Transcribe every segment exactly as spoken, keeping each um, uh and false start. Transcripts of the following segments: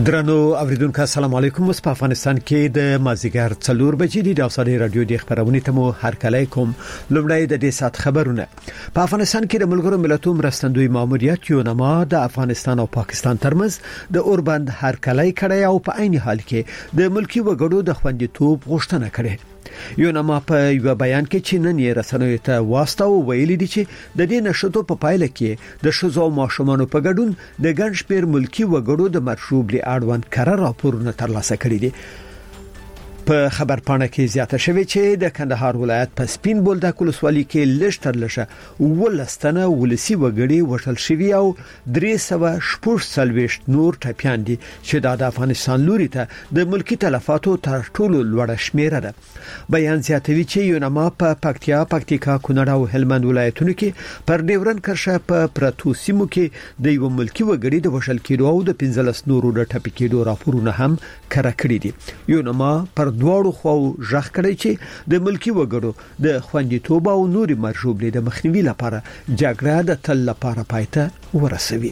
درنو اوریدونکو السلام علیکم. په افغانستان کې د مازیګر څلور بجې د افسانې رادیو د خبرونه ته مو هرکلی کوم. لومړی د دې سات خبرونه. په افغانستان کې د ملګرو ملتونو مرستندوی ماموریت یونما د افغانستان او پاکستان ترمنځ د اوربند هرکلی کړی او په عین حال کې د ملکی وګړو د خوندیتوب غوښتنه کړې. یونما په یو بیان کې چې نن یې رسنیو ته واسطه ویلي دي چې د دې نشټو په پایله کې د شوزو ماشومانو په ګډون د ګڼ شمېر ملکی وګړو د مرشوب له اړوند کار راپورونه ترلاسه کړي دي. په خبر پاڼه کې زیاته شوی چې د کندهار ولایت په سپین بولدک ولسوالۍ کې لشتر لشه ولستنه ولسی وګړي وشل شوی او درې سوه شپږ سلويشت نور ټپيان دي چې د افغانستان لوري ته د ملکی تلفاتو تر ټولو لوړه شمیره ده. بیان زیاتوي چې یونما په پکتیا، پکتیکا، کونړ او هلمند ولایتونو کې پر ډیورن کرښه په پرتو سیمو کې د یو ملکی وګړي د وشل کېدو او د پنځلس نورو د ټپي کېدو راپورونه هم کړه کړی دي. یونما پر دواړو خو ژغ کړی چې د ملکی وګړو د خوندیتوب او نوري مرجوبلې د مخنیوي لپاره جګړه د تل لپاره پایته ورسوي.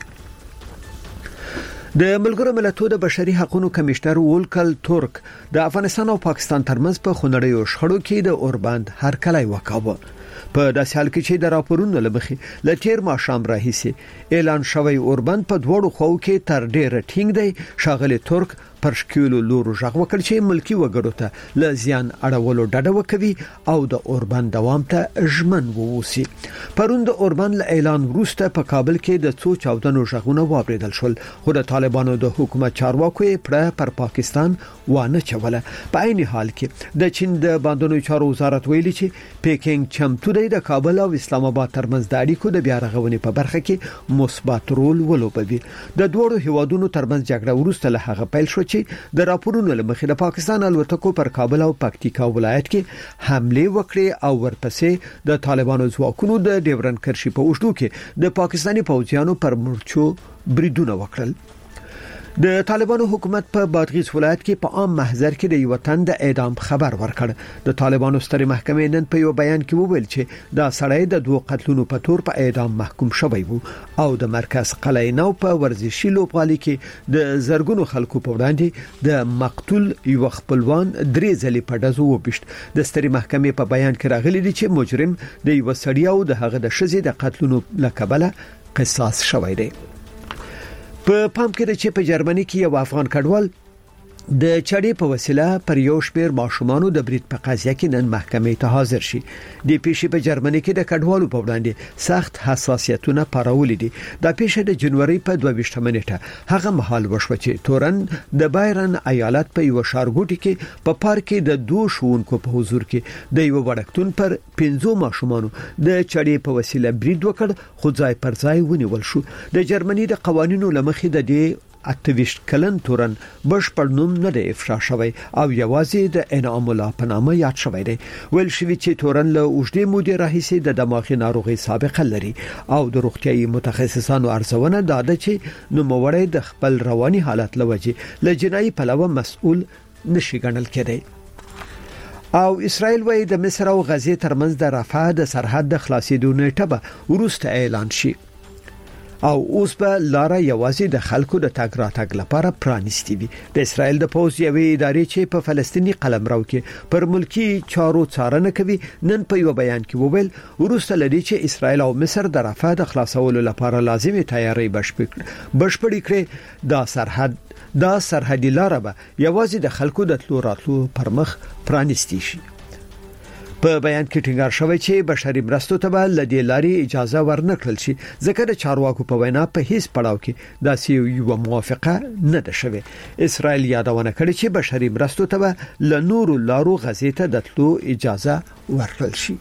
د ملګرو ملتونو د بشري حقوقو کمشنر ولکل تورک د افغانستان او پاکستان ترمنځ په خونړیو شخړو کې د اوربند هرکلی وکاوه. په داسې حال کې چې د راپورونو لمخې لټیر ما شام راهیسي اعلان شوی اوربند په دوړو خو کې تر ډیره ټینګ دی. شاغلی تورک پر شکیلو لورو ژغ وکړ چې ملکی وګړو ته ل زیان اړولو ډډه وکوي او د اوربند دوام ته ژمن ووسی. پروند اوربند له اعلان وروسته په کابل کې د څو چاودنو ژغونه واوریدل شول، خو د طالبانو د حکومت چارواکو پر پر پاکستان وانه چوله. په عین حال کې د چین د باندونو چارو وزارت ویلي چې پیکینګ چمتو دی د کابل او اسلام آباد ترمنځ د اړیکو د بیا رغونې په برخه کې مثبت رول ولوبوي. د دوړو هیوادونو ترمنځ جګړه وروسته له هغه پیل شو چې د راپورونو لمخې د پاکستان الوتکو پر کابل او پکتیکا ولایت کې حمله وکړې او ورپسې د طالبانو ځواکونو د ډیورن کرښې په اوږدو کې د پاکستاني پوځیانو پر مرچو بریدونه وکړل. د طالبانو حکومت په بادغیس ولایت کې په عام محضر کې د یو تن د اعدام خبر ورکړ. د طالبانو سترې محکمې نن په یو بیان کې وویل چې دا سړی د دوه قتلونو په تور په اعدام محکوم شوی وو او د مرکز قلعه نو په ورزشي لوبغالي کې د زرګونو خلکو په وړاندې د مقتول یو خپلوان درې ځلې په دزو وبشت. د سترې محکمې په بیان کې راغلي دي چې مجرم د یو سړی او د هغه د شذې د قتلونو لکبله قصاص شوی دی. په پام کې چې په جرمني کې یو افغان کډوال د چړې په وسیله پر یو شمېر ماشومانو د برید په قضیه کې نن محکمې ته حاضر شي. د پیښې په جرمني کې د کډوالو په وړاندې سخت حساسیتونه پارولې دي. د پیښې د جنوري په دوه ویشتمه نیټه هغه مهال وشو چې تورن د بایرن ایالت په یو ښارګوټي کې په پارک کې د دوه شونکو په حضور کې د یو وړکتون پر پنځو ماشومانو د چړې په وسیله برید وکړ، خو ځای پر ځای ونیول شو. د جرمني د قوانینو لمخې د دې اتویشت کلن تورن بشپړ نوم نه دی افشا شوی او یوازې د انعام الله په نامه یاد شوی دی. ویل شوی چې تورن له اوږدې مودې راهیسې د دماغي ناروغي سابقه لري او د روغتيایي متخصصانو ارزونه داده چې نوموړی د خپل رواني حالت لوجه له جنایي پلوه مسؤل نشي ګڼل کېدی. او اسرائیل وایي د مصر او غزې ترمنځ د رفح د سرحد د خلاصېدو نیټه به وروسته اعلان شي او اوس به لاره یوازې د خلکو د تګ راتګ لپاره پرانیستي وي. د اسرائیل د پوځ یوې ادارې چې په فلسطینی قلمرو کې پر ملکی چارو څارنه کوي نن په یو بیان کې وویل وروسته لدی چې اسرائیل او مصر د رفح د خلاصولو لپاره لازمي تیاری بشپړ کړي دا سرحد دا سرحدي لاره به یوازې د خلکو د تلو راتلو پر مخ پرانیستي شي. په بیان کې ټینګار شوی چې بشري مرستو ته به لدی لاري اجازه ورنکړل شي ځکه د چارواکو په وینا په هیڅ پړاو کې داسې یو موافقه نه ده شوی. اسرائیل یادونه کړې چې بشري مرستو ته به ل نورو لارو غزې ته د تلو اجازه ورکړل شي.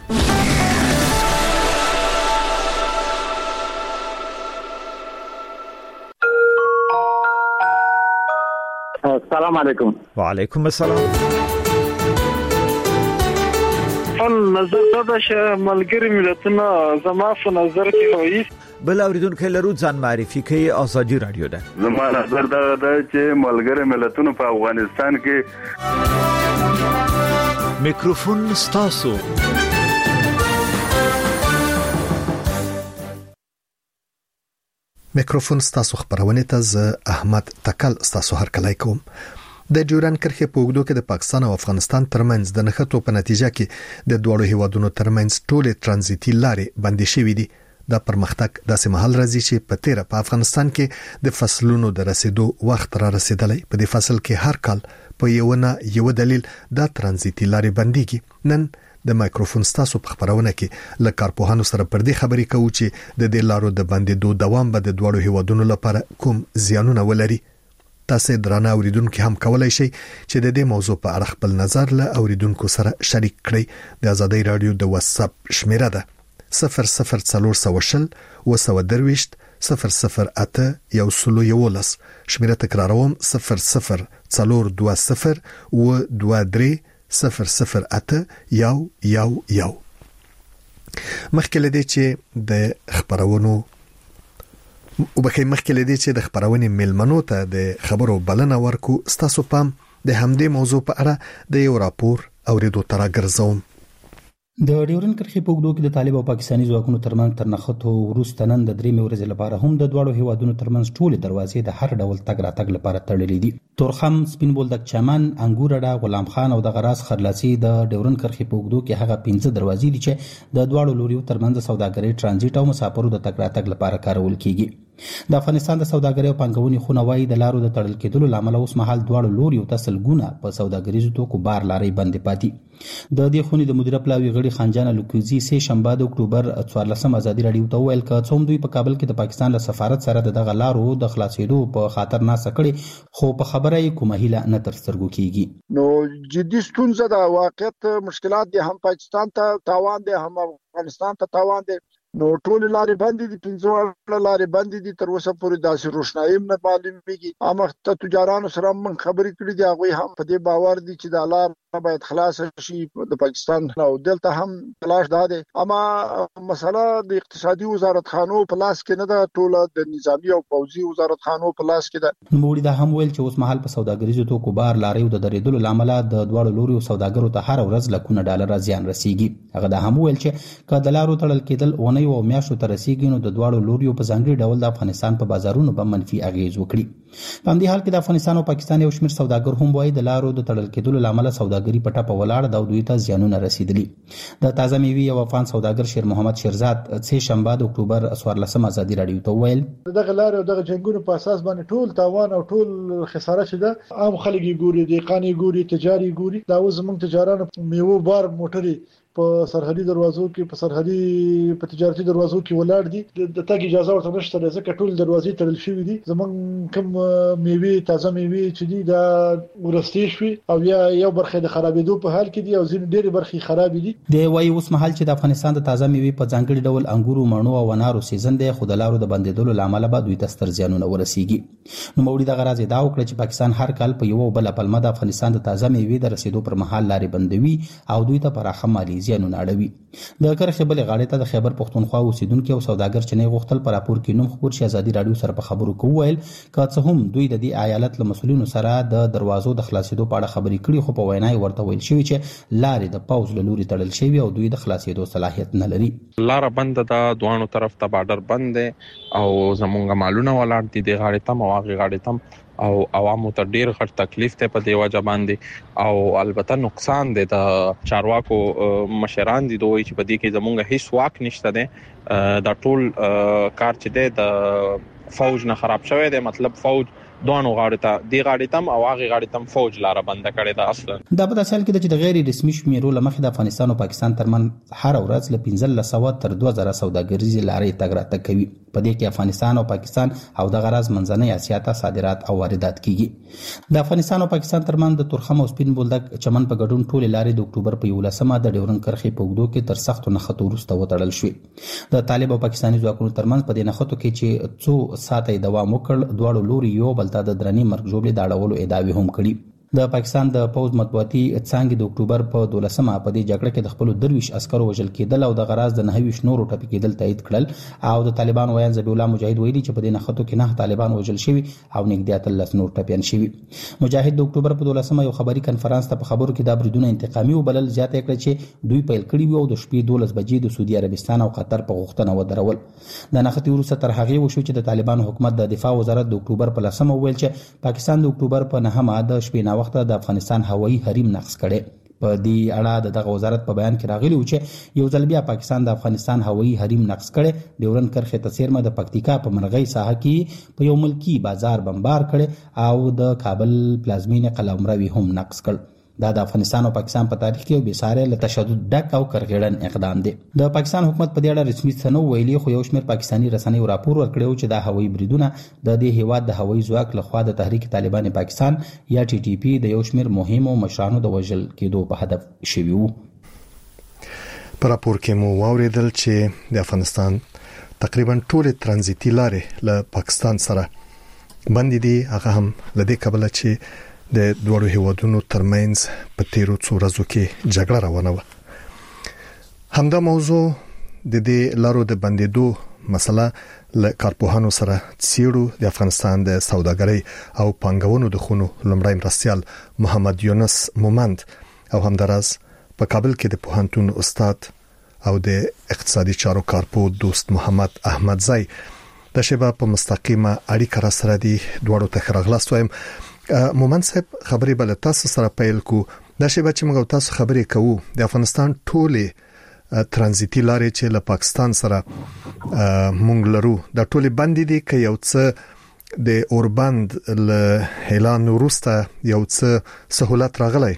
السلام علیکم. وعلیکم السلام. نظر دا چې ملګری ملتونه زما په نظر کې وایي بل اوریدونکو لرو ځان معرفي کوي. ازادي رادیو ده. زما نظر دا ده چې ملګری ملتونه په افغانستان کې میکروفون ستاسو. میکروفون ستاسو خبرونه ته ز احمد تکل ستاسو هرکلای کوم. د ډیورند کرښې په اوږدو کې د پاکستان او افغانستان ترمنځ د نښتو په نتیجه کې د دوړو هیوادونو ترمنځ ټولې ترانزیتي لارې بندې شوې دي. دا پرمختګ داسې مهال راځي چې په تیره په افغانستان کې د فصلونو د رسیدو وخت را رسیدلی. په دې فصل کې هر کال په یو نه یو دلیل دا ترانزیتي لارې بنديږي. نن د مایکروفون ستاسو په خبرونه کې له کارپوهانو سره پر دې خبرې کوو چې د دې لارو د بندیدو دوام به د دوړو هیوادونو لپاره کوم زیانونه ولري. تاسو درانه اوریدونکو هم کولای شئ چې د دې موضوع په اړه خپل نظر له اوریدونکو سره شریک کړئ. د آزادۍ رادیو د واتس اپ شمیره ده صفر صفر څلور سوه شل و سوه درویشت صفر صفر اته یو سلو یولس. شمیره تکراروم صفر صفر څلور دوه صفر و دوه درې صفر صفر اته یو یو یو. مخکې لدې چې د خبرونو وبکې مخکې لدې چې د خبرونې ملمنو ته د خبرو بلنه ورکو ستاسو پام د همدې موضوع په اړه د یو راپور اوریدو تر ګرځوم. د ډیورند کرښې په اوږدو کې د طالب او پاکستاني ځواکونو ترمنځ تر نښتو وروسته نن د درې ورځې لپاره هم د دواړو هیوادونو ترمنځ ټولې دروازې د هر ډول تګ راتګ لپاره تړلې دي. تورخم، سپین بولدک چمن، انګورډا، غلام خان او د غراس خرلاسي د ډیورند کرښې په اوږدو کې هغه پنځه دروازې دي چې د دواړو لوريو ترمنځ سوداګرۍ، ترانزیت او مسافرو د تګ راتګ لپاره کارول کیږي. د افغانستان د سوداګرۍ او پانګونې خونه وايي د لارو د تړل کېدلو لامل اوس مهال دواړو لوريو ته سلګونه په سوداګریزو توکو بار لارې بندې پاتې. د دې خونې د مدیره پلاوي غړي خانجان لوکوزي سه شنبه د اکتوبر څوارلسم ازادي رادیو ته ویل ک څوم دوی په کابل کې د پاکستان له سفارت سره دغه لارو د خلاصېدو په خاطر ناسه کړي، خو په خبره یې کومه هیله نه تر سترګو کیږي. نو جدي ستونزه د واقعیت مشکلات دي، هم پاکستان ته تاوان دي هم افغانستان ته تاوان دي. نو ټول لارې بندې دي، پنځه لارې بندې دي، تر اوسه پورې داسې روښنايي نه معلومیږي. امه ته تجارانو سره من خبرې کړې دي، هغه هم په دې باور دي چې د لار باید خلاص شي د پاکستان او دلته هم تلاش ده. اما مسله د اقتصادي وزارت خانو په لاس کې نه ده، ټول د نظامی او پوځي وزارت خانو په لاس کې ده. نوموړي دا هم ویل چې اوس مهال په سوداګریزو توکو بار لارې د درېدلو لامل د دواړو لوريو سوداګرو ته هر ورځ لکونه ډالر زیان رسیږي. هغه دا هم ویل چې کله د لارو تړل کېدل اونۍ او میاشتو ته رسیږي نو د دواړو لوريو په ځانګړي ډول د افغانستان په بازارونو به منفي اغیز وکړي. په همدې حال کې د افغانستان او پاکستان یو شمېر سوداګر هم وایي د لارو د تړل کېدلو لامل سوداګري په ټاپه ولاړ دا دوی ته زیانونه رسیدلي. د تازه میوې او افغان سوداګر شیر محمد شیرزاد سه شنبه د اکتوبر څوارلسم ازادي رادیو ته ویل دغه لار او دغه جنگونو په اساس باندې ټول تاوان او ټول خساره چې ده عام خلک ګوري، د قانی ګوري، تجاري ګوري. دا اوس موږ تجارانو میوه بار موټري په سرحدي دروازو کې په سرحدي په تجارتي دروازو کې ولاړ دي، د تګ اجازه ورته نشته، ځکه ټول دروازې تړل شوې دي. زمونږ کوم میوې تازه میوې چې دي دا ورستې شوي او یا یو برخه د خرابېدو په حال کې دي او ځینې ډېرې برخې خراب دي. د وایي اوس مهال چې د افغانستان د تازه میوې په ځانګړي ډول انګورو، مڼو او انارو سیزن دی، خو د لارو د بندیدلو لامل به دوی ته ستر زیانونه ورسیږي. نو موري د غراض دا وکړه چې پاکستان هر کال په یو بل پلمه د افغانستان د تازه میوې د رسیدو پر مهال لارې بندوي او دوی ته پراخه مالی زیانونه اړوي. د کرښې بلې غاړې ته د خیبر پښتونخوا اوسیدونکو او سوداګر چې نه غوښتل پر راپور کې نوم خبر شي آزادي رادیو سره په خبرو کې ویل که څه هم دوی د دې ایالت له مسولینو سره د دروازو د خلاصېدو په اړه خبرې کړي، خو په وینا یې ورته ویل شوی چې لارې د پاوز له لوري تړل شوی او دوی د خلاصېدو صلاحیت نه لري. لار بند ده، دوانو طرف ته بارډر بند دی او زمونږ مالونه ولاړ دي د غاړې تم او هغه غاړې تم او عوامو ته ډیر غټ تکلیف ته په دی وجه باندې او البته نقصان دی. د چارواکو مشران دي دوی چې په دې کې زمونږ هیڅ واک نشته دی. دا ټول کار چې دی د فوج نه خراب شوی دی، مطلب فوج دوانو غاړې ته دی غاړې تم او هغه غاړې تم فوج لاره بند کړې ده. اصلا دا په داسې حال کې چې د غیر رسمي شمیرو لمخې د افغانستان او پاکستان ترمنځ هر ورځ له پنځه سوه تر دوه زره سوداګریزې لارې تګ راتګ کوي. په دې کې افغانستان او پاکستان او د غراض منځنۍ اسیا ته صادرات او واردات کیږي. د افغانستان او پاکستان ترمنځ د تورخم او سپین بولدک چمن په ګډون ټول لارې د اکتوبر په یولسمه د ډیورند کرښې په اوږدو کې تر سختو نښتو وروسته وتړل شوې. د طالب او پاکستاني ځواکونو ترمنځ په دې نښتو کې چې څو ساعته دوام وکړ، دواړو لوري یو بل ته د درنې مرګ ژوبلې د اړولو ادعاوې هم کړي. د پاکستان د پوز مطبوعاتي څنګه د اکتوبر په دولسمه په دې جګړه کې د خپل درویش عسکرو وژل کېدل او د غراز د نهوي نورو ټپي کېدل تایید کړل او د طالبان ویان ذبیح الله مجاهد ویلي چې په دې نخښتو کې نه طالبان وژل شوي او نږدې اتلس نور ټپيان شوي. مجاهد د اکتوبر په دولسمه یو خبري کنفرانس ته په خبرو کې د بریدونو انتقامي وبلل، زیاته کړه چې دوی پیل کړی وو او د شپې دولس بجې د سعودي عربستان او قطر په غوښتنه ودرول. د نخښتې وروسته تر هغه وشو چې د طالبان حکومت د دفاع وزارت د اکتوبر په لسمه ویل چې پاکستان د اکتوبر په نهمه د شپې نا وخت د افغانستان هوایي حریم نقض کړي. په دې اړه د دغه وزارت په بیان کې راغلی و چې یو ځل بیا پاکستان د افغانستان هوایي حریم نقض کړي. ډیورن کرښې ته څیرمه د پکتیکا په مرغۍ ساحه کې په یو ملکی بازار بمبار کړي او د کابل پلازمینې قلمرو هم نقض کړ. دا د افغانستان او پاکستان په تاریخ کې یو بېساري له تشدد ډک او کرغېړن اقدام دی. د پاکستان حکومت په دې اړه رسمي څه نه ویلي، خو یو شمېر پاکستاني رسنیو راپور ورکړی چې دا هوایي بریدونه د دې هیواد د هوایي ځواک لخوا د تحریک طالبان پاکستان یا ټي ټي پی د یو شمېر مهمو مشرانو د وژل کېدو په هدف شوي وو. په راپور کې مو واوریدل چې د افغانستان تقریبا ټول ترانزیتي لارې له پاکستان سره باندې دي، هغه هم لدې کبله چې د دوړو هیوادونو ترمنځ په تیرو څو ورځو کې جګړه روانه و. همدا موضوع د دې لارو د بندیدو مسله له کارپوهانو سره څیړو. د افغانستان د سوداګرۍ او پانګونو د خونو لمړی مرستیال محمد یونس مومند او همداراز په کابل کې د پوهنتون استاد او د اقتصادي چارو کارپو دوست محمد احمدزی د شبا په مستقیمه اړیکه را سره دي. دوړو ته خرغلاست وایم. مومند صاحب خبرې بل تاسو سره پیل کو. دا شی چې موږ تاسو خبرې کوو د افغانستان ټولې ترانزیتي لارې چې له پاکستان سره مونږ لرو دا ټولې بندې دي که یو څه د اوربند له اعلان وروسته یو څه سہولت راغلی؟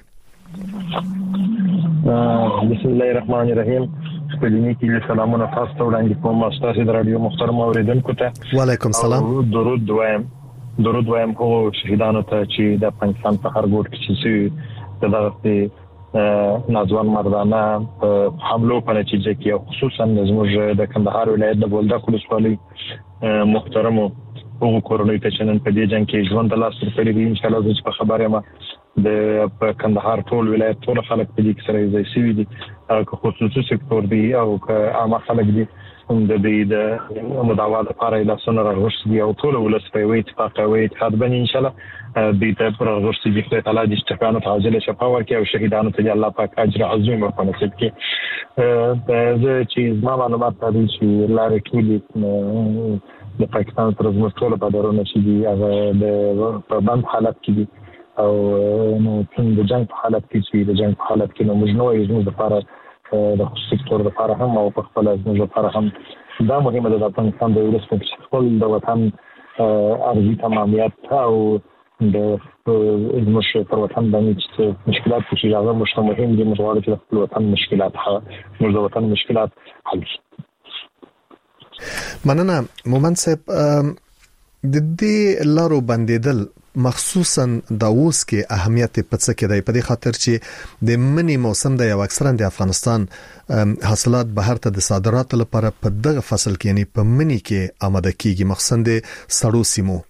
بسم الله الرحمن الرحیم. خپلینی کې سلامونه تاسو ته وړاندې کوم. تاسو د رادیو محترم اوریدونکو ته وعلیکم السلام. درود وایم. درود وایم خو شهیدانو ته چې د پاکستان په هر ګوټ کې چې دغه ناځوان مردانه په حملو په نتیجه کې خصوصا زموږ د کندهار ولایت د بولدک ولسوالۍ محترمو هغو کورنۍ ته چې نن په دې جنګ کې ژوند د لاس ورکړي دي. انشاءالله زه چې په خبره یم د کندهار ټول ولایت ټول خلک په دې کې سره یوځای شوي دي، که خصوصي سکتور دی او که عامه خلک دي د دې د مداوا لپاره لاسونه راغورځي دي او ټول ولس په یو اتفاق او اتحاد باندې انشاءالله دې ته پر راغورځي دي. خدای تعالی دې ټکانو ته عاجله شفا ورکړي او شهیدانو ته الله پاک اجر عظیم ورکړي. نصیب کړي. زه چې زما معلومات دي چې لارې ټولې د پاکستان تر زموږ ټول بادرونه چې دي هغه د په بند حالت کې دي او نو څنګه د جنگ په حالت کې چې د جنگ په حالت کې نو موږ نو یو د لپاره د سکتور لپاره هم او په خپل ځمکه لپاره هم دا مهمه ده د افغانستان د ولس په خپل د وطن ارزي تمامیت او د زموږ پر وطن باندې چې مشکلات چې هغه مشته مهم دي. موږ غواړو چې خپل وطن مشکلات موږ د وطن مشکلات حل شي. مننه مومند صاحب. د دې لارو بندیدل مخصوصا د اوس کې اهمیت په څه کې دی؟ په دې خاطر چې د منی موسم د یو اکثرا د افغانستان حاصلات بهر ته د صادراتو لپاره په دغه فصل کې یعنی په منی کې آماده کیږي، مخصوصا د سړو سیمو.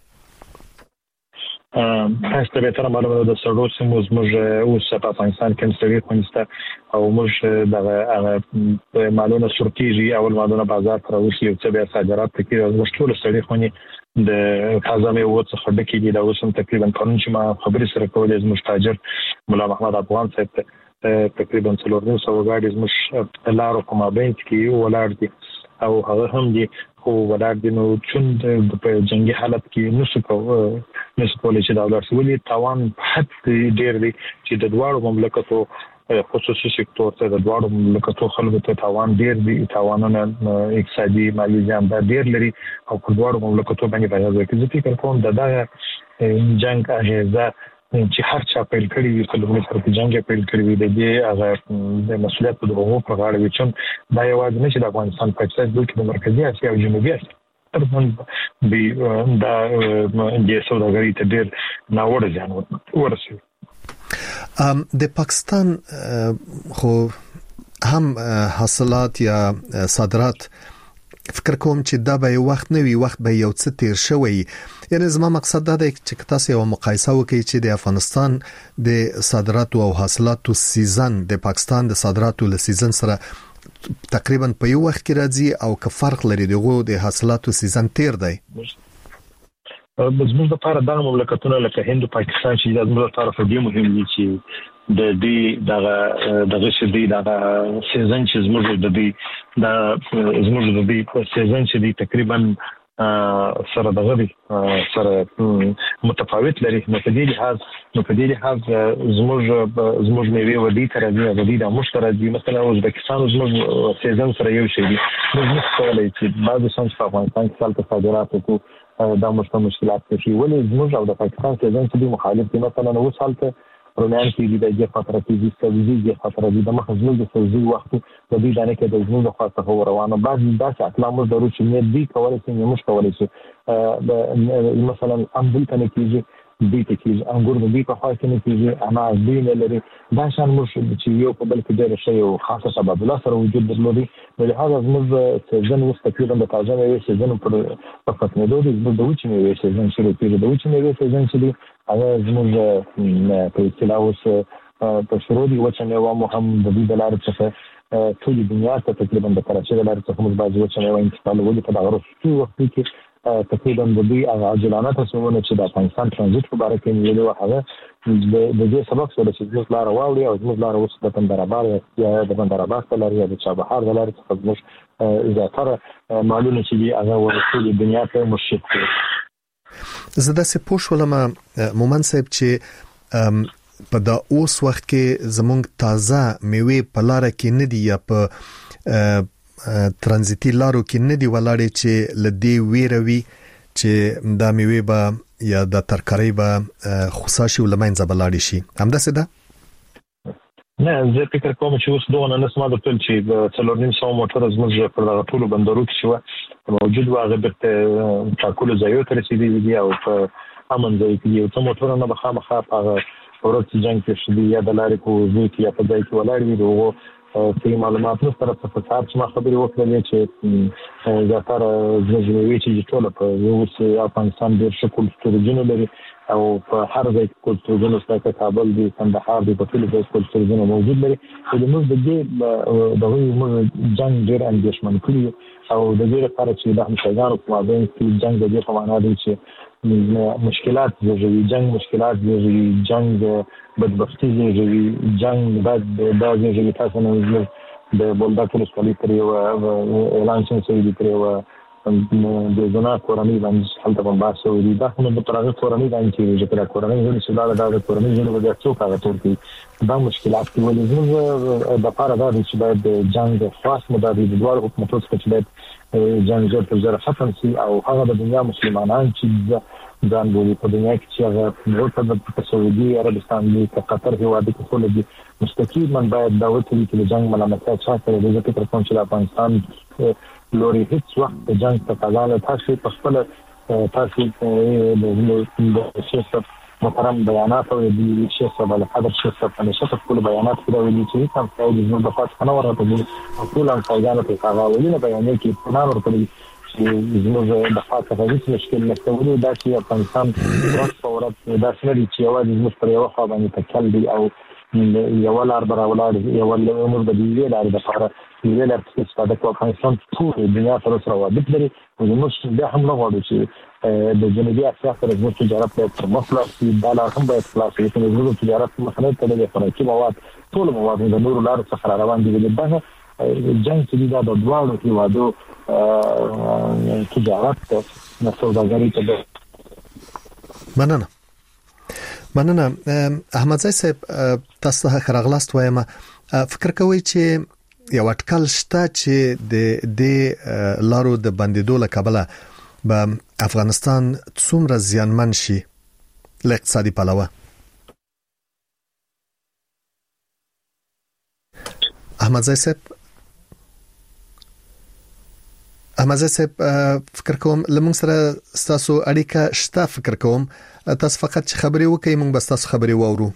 تاسو ته به تر معلومه ده د سړو سیمو زموږ اوس په افغانستان کې مستوي خونسته او موږ دغه مالونه شرکیږي او مالونه بازار ته راوځي او څه به صادرات کوي او موږ ټول سړي خوني د تازه میوو څخه ډکې دي. دا اوس هم تقریبا قانون چې ما خبرې سره کولې زموږ تاجر مولا محمد افغان صاحب ته تقریبا څلور نیم سوه ګاډي زموږ لارو په مابین کې ولاړ دي او هغه هم دي خو ولاړ دي نو چون په جنگي حالت کې نشو کوو نشو کولی چې دا ولاړ شي. ولې تاوان حد ډېر دی چې د دواړو مملکتو خصوصي سکتور ته د دواړو مملکتو خلکو ته تاوان ډېر دی. تاوانونه اقتصادي مالي زیان دا ډېر لري او په دواړو مملکتو باندې باید وکړي. زه فکر کوم د دغه جنګ اغیزه چې هر چا پیل کړی وي خلکو سره په جنګ پیل کړی وي د دې هغه د مسؤلیت په دغه په غاړه وي چې دا یوازې نه چې د افغانستان په څیر بلکې د مرکزي اسیا او جنوبي اسیا ترڅنګ به دا د سوداګرۍ ته ډېر ناوړه زیان ورسوي. د پاکستان خو هم حاصلات یا صادرات فکر کوم چې دا به یو وخت نه وي، وخت به یو څه تیر شوی. یعنی زما مقصد دا دی چې تاسو یو مقایسه وکړئ چې د افغانستان د صادراتو او حاصلاتو سیزن د پاکستان د صادراتو له سیزن سره تقریبا په یو وخت کې راځي او که فرق لري دغه د حاصلاتو سیزن تیر دی. زموږ لپاره دا مملکتونه لکه هند او پاکستان چې د زموږ لپاره ډېر مهم دي چې د دې دغه دغه شدي دغه سیزن چې زموږ د دې د زموږ د دې سیزن چې دی تقریبا سره دغه دي سره متفاوت لري. نو په دې لحاظ نو په دې لحاظ زموږ زموږ میوه ودی تر دې ودی د مشترک دي. مثلا ازبکستان زموږ سیزن سره یو شی دي. نو څه چې بعض څنګه په افغانستان کې سال صادرات کو دا مشته مشکلات کوي. ولې زموږ او د پاکستان سیزن چې مخالف دي. مثلا نو سال ته رومیان کې دي د فتره کې دي سبزي د فتره دي د مخزن د سبزي وخت د دې دانه کې د زموږ خاصه روانه بعض داسې اقلام درو چې نه دي کولای شي نه مش کولای شي مثلا امبل کنه کېږي دې ته کېږي انګور د دې په خاصه نه کېږي اما دې لري دا شان مش چې یو په بل کې ډېر شی او خاصه سبب لا سره وجود درلودي. ولهدا زموږ سیزن مستقیما د تازه میوه سیزن پر په فتنه دوی د وچې میوه سیزن شروع کېږي. د وچې میوه سیزن چې هغه زموږ په اصطلاح اوس په شروع دی وچه میوه مو هم د دې د لارې څخه ټول دنیا ته تقریبا د کراچۍ د لارې څخه موږ بعض وچه میوه انتقال ولې په دغه وروستي وخت کې تقریبا د دې هغه عجلانه تصمیم چې د افغانستان ترانزیت په اړه کې نیولې و هغه د دې سبب سره چې زموږ لار واوړي او زموږ لار اوس د بندرابار یا د بندرابار په لارې یا د چابهار د لارې څخه زموږ زیاتره معلومه چې دی هغه ورسول دنیا ته مرشد کړي. زه د سپوږ ولما مومن صاحب چې په دا اوس وخت کې زمونږ تازه میوه په لار کې نه دی یا په ترانزیتي لارو کې نه دی ولاړې چې لدی ویروي چې دا میوه به یا د ترکاري به خصاشي ولمنځه بلاړي شي. همداسې ده؟ نه زه فکر کوم چې اوس دوه نه سم د ټول چې د څلور نیم سو موټر زموږ پر دغه ټولو بندرو کې شو موجود واغه د ټاکلو ځایو ته رسیدي دي او په امن ځای کې یو څو موټر نه بخامخه په ورته جنگ کې شدي یا د لارې کو ځای کې یا په ځای کې ولاړ وي دغه په معلومات نو سره په فساد چې ما خبرې وکړلې چې زیاتره زموږ چې ټول په یو څه افغانستان ډېر شکل ستورجن لري او په هر ځای کې کلتورونه ستاسو کابل دی کندهار دی په ټول ځای کې کلتورونه موجود لري. د موږ د دې دغه موږ جنگ ډېر انګیشمن کړی او د دې لپاره چې د همسایګانو په مابین کې جنگ د دې په معنا دی چې مشکلات زیږوي جنگ مشکلات زیږوي جنگ بدبختی زیږوي جنگ بعد د زیږوي تاسو نه د بولدک ولسوالۍ پر یو اعلان شوی دی پر یو د زنا کورنۍ باندې حالت په باسو دی دا خو د پرغه کورنۍ باندې چې د کورنۍ ژوند چې د کورنۍ ژوند د څو کاغه تور کی دا مشکلات دی ولې زموږ د پاره دا چې باید د جنگ خاص مداري د دوه حکومتونو څخه باید جنگ زړه په زړه ختم شي او هغه د دنیا مسلمانان چې ځان بولي په دنیا کې چې هغه په سعودي عربستان دی په قطر کې واده کې ټول دي مستقیما باید دا وته چې جنگ ملامتیا چا سره د ذکر کوم چې افغانستان لوري هیڅ وخت د جنگ په تاګانه تاسو په خپل تاسو د شیخ محترم بیانات او د شیخ صاحب له حضرت شیخ صاحب په نشه خپل بیانات کړو ویلي چې کوم څه د زموږ په خاطر نه ورته دي ټول هم څنګه په کاغه ویلي بیانې کې پناه ورکړي چې زموږ د خاطر هیڅ مشکل نشته ولې دا چې افغانستان ورځ په ورځ دا څنګه چې یوازې زموږ پر یو خوا باندې تکل دي او یو لار بر ولادت یو نور د دې لارې د لپاره یې لار چې استفاده کوي افغانستان ټول دنیا سره سره وادت لري او موږ بیا هم نه غواړو چې د جنوبي اسیا سره زموږ تجارت په مخلاص دا لار هم باید خلاص شي چې زموږ تجارت مخنه ته د خوراکي مواد ټول مواد د نورو لار څخه روان دي د جنگ چې دا د دوه هیوادو تجارت نه سوداګري ته مننه مننه احمد زای صاحب تاسو ته خرغلاست وایم فکر کوي چې یو اټکل شته چې د د لارو د بندیدو له کبله به افغانستان څومره زیانمن شي له اقتصادي پلوه. احمد زای صاحب احمد زای صاحب فکر کوم لمون سره تاسو اړیکه شته فکر کوم تاسو فقط چې خبرې وکړئ موږ بس تاسو خبرې واورو.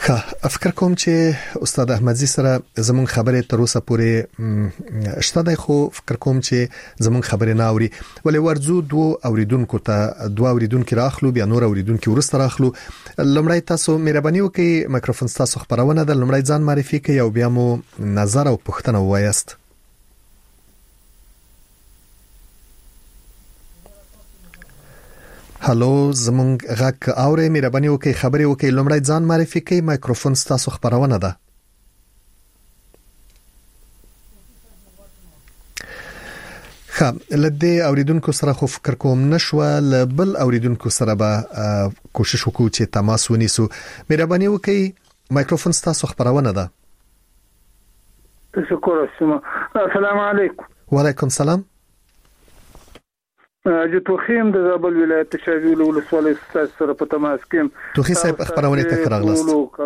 ښه فکر کوم چې استاد احمدزي سره زمون خبرې تر اوسه پورې شته دی خو فکر کوم چې زمون خبرې نه اوري ولې ورزو دوه اوریدونکو ته دوه اوریدونکو راخلو بیا نور اوریدونکو ورسته راخلو لمړی تاسو مهرباني وکړئ میکروفون تاسو خبرونه د لمړی ځان معرفي کړئ او بیا مو نظر او پوښتنه وایست. هالو زمونږ غږ اورئ مهرباني وکړئ خبرې وکړئ لمړی ځان معرفي کړئ میکروفون تاسو خبرونه ده. ښه لدې اوریدونکو سره خو فکر کوم نشو بل اوریدونکو سره به کوشش وکړو چې تماس ونیسو. مهرباني وکړئ میکروفون تاسو خبرونه ده. تشکر اسما. السلام علیکم. وعلیکم السلام. جو توخیم د زابل ولایت شاویل ولسوالۍ سره په تماس کې توخی صاحب خبرونه ته راغلاست.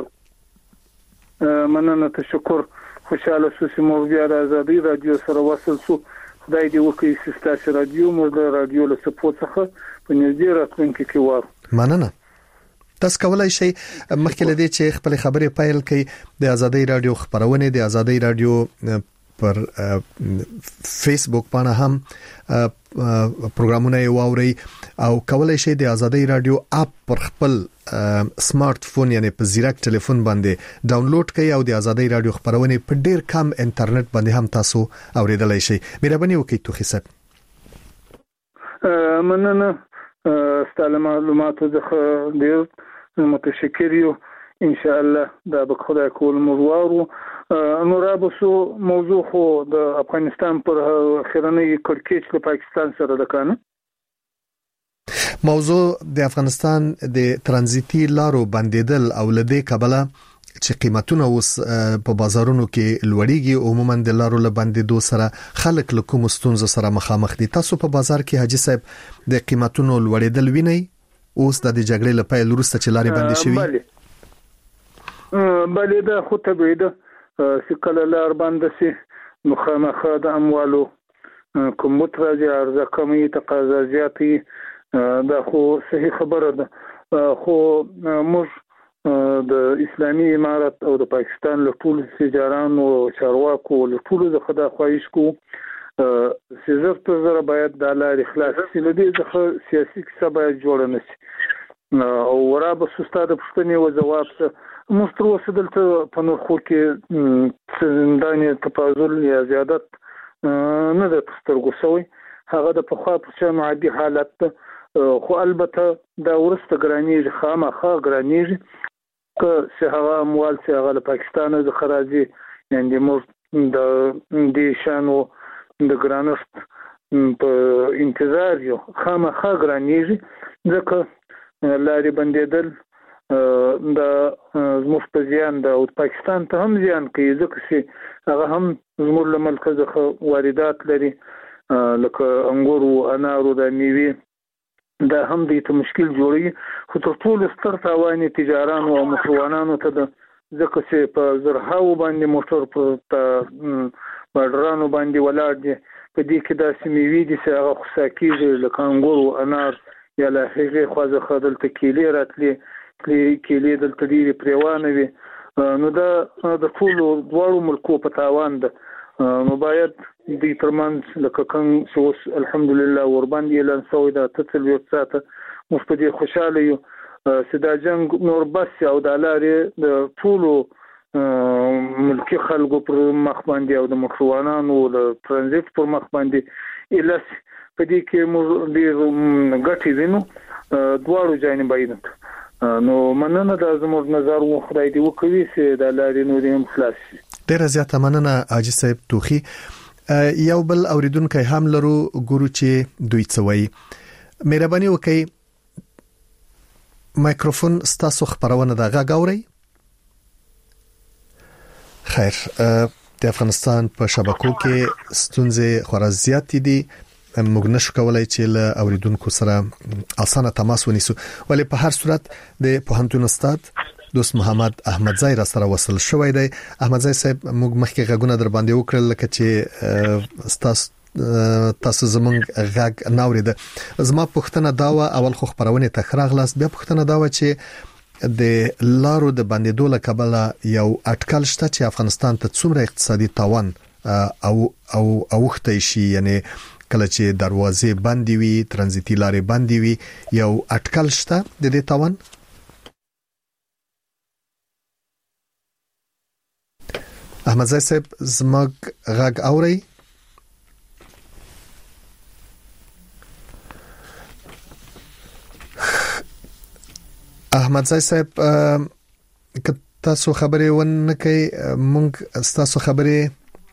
مننه تشکر خوشاله سوسی مو بیا د ازادي رادیو سره وصل سو خدای دې وکړي چې تاسو رادیو مو د رادیو له سپورت څخه په نږدې راتلونکي کې وار. مننه. تاسو کولای شئ مخکې لدې چې خپل خبرې پایل کړئ د ازادي رادیو خبرونه د ازادي رادیو پر فیسبوک باندې هم پروګرامونه واوري او کولای شئ د ازادي رادیو اپ پر خپل سمارټ فون یعنی په زیرک ټلیفون باندې ډاونلوډ کړئ او د ازادي رادیو خبرونه په ډیر کم انټرنیټ باندې هم تاسو اوریدلای شئ. مهرباني وکړئ توخی صاحب. مننه ستاسو معلوماتو څخه ډیر متشکر یم ان شاء الله دا به خدای کول مروارو. نو رابسو موضوع خو د افغانستان پر خیرنۍ کړکېچ له پاکستان سره ده کنه. موضوع د افغانستان د ترانزیتي لارو بندیدل او لدې کبله چې قیمتونه اوس په بازارونو کې لوړیږي عموما د لارو له بندیدو سره خلک له کوم ستونزو سره مخامخ دي. تاسو په بازار کې حاجی صاحب د قیمتونو لوړېدل وینئ اوس د جګړې له پیل وروسته چې لارې بندې شوې؟ بله بله دا خو طبیعي ده چې کله لار بنده شي نو خامخا د اموالو کمبود راځي عرضه کمي تقاضا زیاتي دا خو صحیح خبره ده خو موږ د اسلامي امارت او د پاکستان له ټولو تجارانو او چارواکو له ټولو څخه دا خواهش کوو چې زر تر زر باید د لارې خلاص شي له دې څخه سیاسي کیسه باید جوړه نشي او ورابه استاد پښتني او جواب مستر وسدلته په نورخو کې زنداني تفاضل یا زیادت نه د سترګو سوی هغه د پخوا په عادي حالت خو البته دا ورسته ګرانیږي خامخا ګرانیږي که چې هغه اموال چې هغه له پاکستان د خراجي یعنی موږ د دې شانو د ګرانښت په انتظار یو خامخا ګرانیږي ځکه لارې بندیدل دا زموږ په زیان ده او پاکستان ته هم زیان کوي ځکه چې هغه هم زموږ له ملک څخه واردات لري لکه انګور او انارو د میوې دا هم دې ته مشکل جوړي خو تر ټولو ستر تاوان تجارانو او موټروانانو ته ده ځکه چې په زرهاو باندې موټر په بارډرانو باندې ولاړ دي په دې کې داسې میوې دي چې هغه خصا کېږي لکه انګور او انار یا له هغې خوا څخه دلته کیلې راتلي کېلې دلته ډېرې پرېوانه وي نو دا د ټولو دواړو ملکو په تاوان ده نو باید دوی ترمنځ لکه کوم چې اوس الحمدلله ورباندې اعلان شوی ده اته څلوېښت ساعته موږ په دې خوشحاله یو چې دا جنګ نور بس او دا لارې د ټولو ملکي خلکو پر مخ باندې او د موټروانانو د ترانزیت پر مخ باندې ایلس په دې کې موږ ډېر ګټې وینو دواړو جانبین نو مننه د زموږ نظر و خدای دې وکړي چې د لارې نور هم خلاص شي. ډیره زیاته مننه حاجی صاحب توخی. یو بل اوریدونکو هم لرو ګورو چې دوی څه وایي. مهرباني وکړئ میکروفون ستاسو خبرونه د غږ اورئ. خیر د افغانستان په شبکو کې ستونزې خورا زیات دي موږ نشو کولای چې له اوریدونکو سره اسانه تماس ونیسو ولی په هر صورت د پوهنتون استاد دوست محمد احمدزی را سره وصل شوی دی. احمدزی صاحب موږ مخکې غږونه در باندې وکړل لکه چې تاسو تاسو زمونږ غږ ناوریده. زما پوښتنه دا و اول خو خبرونه تخراغ لاس بیا پوښتنه دا و چې د لارو د بندیدو له کبله یو اټکل شته چې افغانستان ته څومره اقتصادي تاوان او او اوخته شي، یعنی کله چې دروازې بندي وي، ترانزیتي لارې بندي وي، یو اټکل شته د دې تاوان؟ احمد زای صاحب زموږ غږ اوري؟ احمد زای صاحب که تاسو خبرې ونه کوي، مونږ تاسو خبرې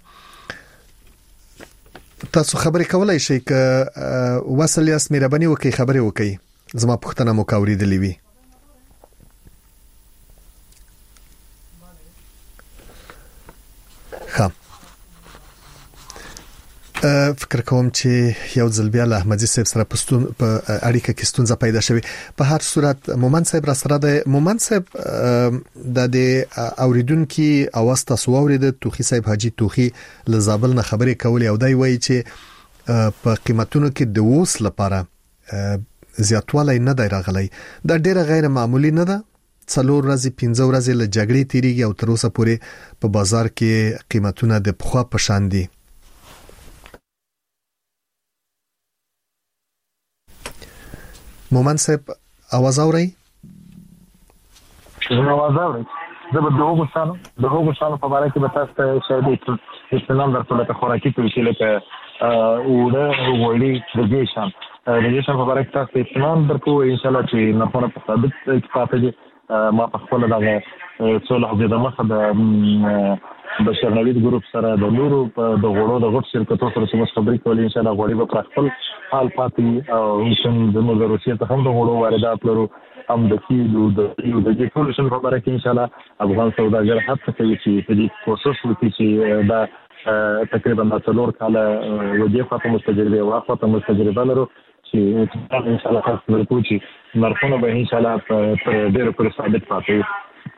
تاسو خبرې کولای شئ که وصل یاست مهرباني وکړئ خبرې وکړئ، زما پوښتنه مو اوریدلې وي. ها فکر کوم چې یو ځل بیا له احمدي صاحب سره پستون په اړیکه کې ستونزه پیدا شوه. په هر صورت مومن صاحب را سره د مومن صاحب د اوریدونکو اواز تاسو اورید، توخی صاحب حاجی توخی له زابل نه خبرې کولې او دای وایي چې په قیمتونو کې د ووس لپاره زیاتوالی نه دی راغلی. دا ډیره غیر معمولی نه ده. څلور ورځې پنځه ورځې له جګړې تیریږي او تر اوسه پورې په بازار کې قیمتونه د پخوا په شان دي. مومن صاحب आवाज اوري؟ زه आवाज اورم. زه به دغه سانو دغه سانو په اړه کې به تاسو ته شاید استنام درته ته خوراکي توصیه لکه وړه وړي د جیشان د جیشان په اړه کې تاسو استنام درکو ان شاء الله چې نه په ثابت اتفاق دي. ما په خپل دغه څول حدود مخه د بشر نوید ګروپ سره د نورو د غوړو د غټ شرکتونو سره چې خبرې کولې ان شاء الله غوړي به خپل حال پاتې او هم د نو د روسیې ته هم د غوړو واردات لرو، هم د کیلو د یو د جیکولشن په اړه کې ان شاء الله افغان سوداګر هڅه کوي چې په دې کوشش وکړي چې دا تقریبا څلور کاله ودی خاطر مستجربه او خاطر مستجربه لرو چې ان شاء الله تاسو ورکو چې مرخونه به ان شاء الله پر ډېر پر ثابت پاتې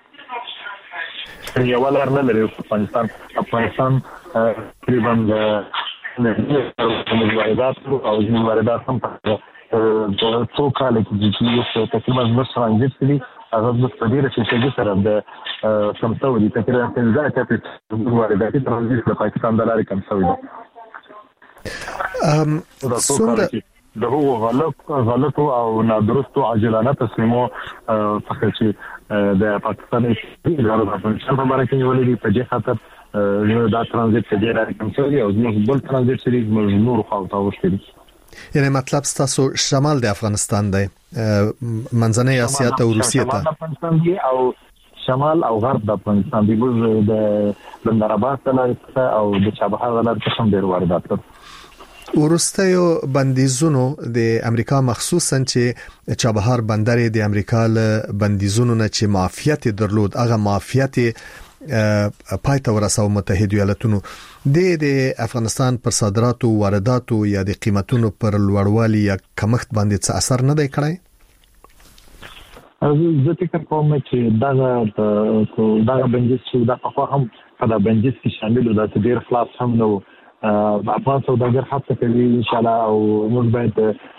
یو ولر نه لري. افغانستان افغانستان تقریبا د واردات او د واردات هم په څو کال کې چې تقریبا نو ترانزیت دي هغه د ډیره چې سره د سمتو دي تقریبا څنګه چې د واردات ترانزیت د پاکستان د لارې کم شوی دی. ام څومره د هغو غلط غلطو او نادرستو عاجلانه تصمیمو څخه چې د پاکستان ادارو د افغانستان په اړه کې ولې په دې خاطر نو دا ترانزیت چې ډیر کم شوی او زموږ بل ترانزیت چې نور خو تاسو وشتي. یعنی مطلب تاسو شمال د افغانستان دی، منځنۍ اسیا ته او روسیې ته افغانستان دی او شمال او غرب د افغانستان دی، د بندراباد ته او د چابهار ولایت څخه ډیر واردات لري. ورستیو بندیزونو د امریکا مخصوصا چې چابهار بندر د امریکا له بندیزونو نه چې معافیت درلود، هغه معافیت پایته ورساو متحده ایالاتونو د افغانستان پر صادراتو وارداتو یا د قیمتونو پر لوړوالي یا کمښت باندې څه اثر نه دی کړی؟ زه فکر کوم چې دا دا بندیز چې دا په هم په دا بندیز کې شامل دی چې ډیر خلاص هم نو افغان سوداګر هڅه کوي ان شاء الله او موږ باید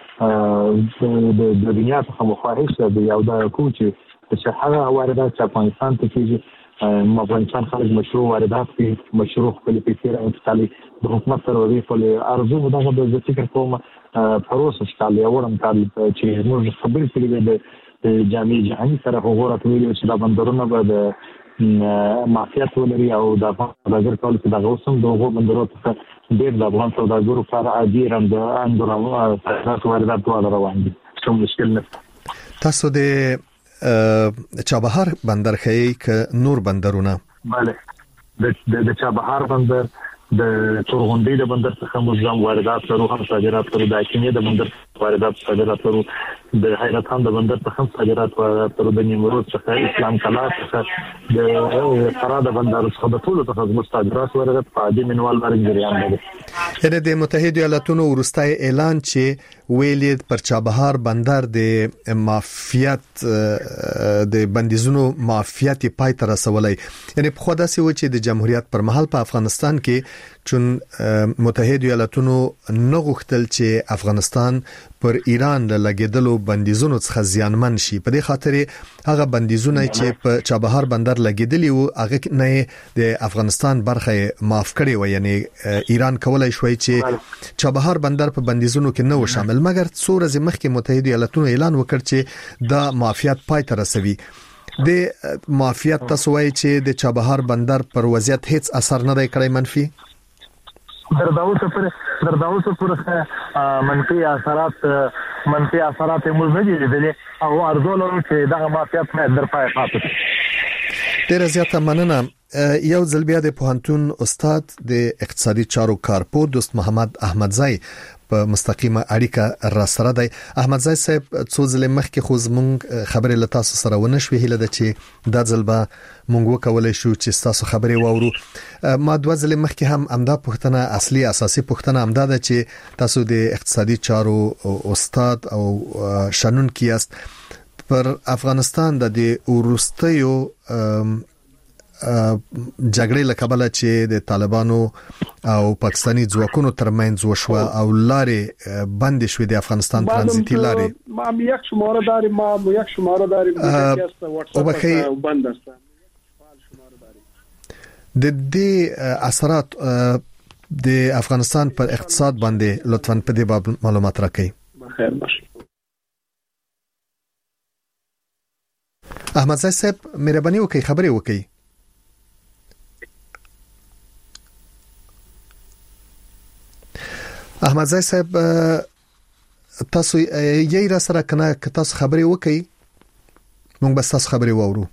د دنیا څخه مخارج دی او دا کوم چې هغه واردات چې افغانستان ته کیږي افغانستان خارج مشروع واردات کوي، مشروع خپل پیسې راوستلي د حکومت سره وظیفه له ارزو دغه د فکر کوم پروسس کال یو ورم کال چې موږ خبرې کړې د جامع جهاني سره وګورئ چې دا بندرونه به د معافیت ولري او د سوداګر کول چې د غوسم دغه بندرونو څخه ډېر د افغان سوداګرو لپاره عادي رند اندرو صادرات واردات ټول روان دي، کوم مشکل نه. تاسو د چابهار بندر خی ک نور بندرونه؟ bale د د چابهار بندر د تورغونډي د بندر څخه موږ واردات لرو، هم صادرات لرو، د کینې د بندر واردات صادرات لرو، د حیرت خان د بندر څخه صادرات واردات لرو، د نیمروز څخه اسلام کلا څخه د فراد بندر څخه د ټولو څخه صادرات واردات په عادي منوال باندې جریان لري. یعنی د متحده ایالاتونو ورستای اعلان چې ویلید پر چابهار بندر د مافیات د بندیزونو مافیات پای تر رسولای، یعنی په خو داسې و چې د جمهوریت پر مهال په افغانستان کې چون متحده ایالاتونو نه غوښتل چې افغانستان پر ایران د لګیدلو بندیزونو څخه زیانمن شي. په دې خاطر هغه بندیزونه چې په چابهار بندر لګیدلی وو هغه نه د افغانستان برخه معاف کړي و، یعنی ایران کولای شوی چې چابهار بندر په بندیزونو کې نه و شامل، مګر څو ورځې مخکې متحده ایالاتونو اعلان وکړ چې دا معافیت پای ته رسوي. د معافیت تاسو وایي چې د چابهار بندر پر وضعیت هیڅ اثر نه دی کړی منفي؟ در داوود پر در داوود پر منفي اثرات منفي اثرات موږ نه دي لیدلې او ارزو لرو چې دا معافیت نه در پای پاتې. ډیره زیاته مننه. یو ځل بیا د پوهنتون استاد د اقتصادي چارو کارپو دوست محمد احمدزی په مستقیمه اړیکه را سره دی. احمدزی صاحب څو ځله مخکې خو زموږ خبرې له تاسو سره ونه شوې، هیله ده چې دا ځل به موږ وکولای شو چې تاسو خبرې واورو. ما دوه ځله مخکې هم امدا پوښتنه اصلي اساسي پوښتنه امدا ده چې تاسو د اقتصادي چارو استاد او شنن کیاست پر افغانستان د ورستیو جګړې لکبله چې د طالبانو او پاکستاني ځواکونو ترمنځ وشو او لارې بند شوې د افغانستان ترانزیتي لارې. ما یک شماره داریم ما یک شماره داریم که واتساپ بند است. د دې اثرات د افغانستان پر اقتصاد باندې لطفاً په دې باب معلومات راکړئ. بخیر باشه. احمدزی صاحب مهرباني وکړئ خبرې وکړئ. احمدزی صاحب تاسو یې را سره کنه که تاسو خبرې وکړئ موږ بس تاسو خبرې واورو.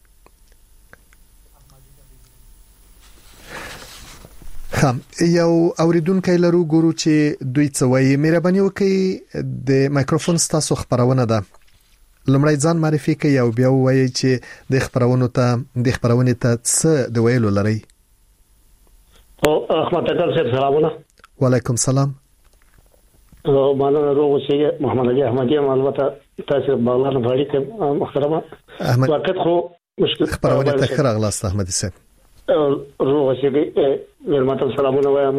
هم یو اوریدونکو لرو ګورو چې دوی څه وایي. مهرباني وکړئ د مایکروفون تاسو خبرونه ده. لمړی ځان معرفي کړئ او بیا وایي چې د خبرونو ته د خبرونې ته څه د ویلو لري. او احمد تکل صاحب سلامونه. وعلیکم سلام. او مانه روغ شي محمد علي احمدي البته تاسو باغلان غړي ته محترمه احمد وخت خو مشکل خبرونه ته خیر اغلاست احمدي صاحب. روغ شي ورماتم سلامونه وایم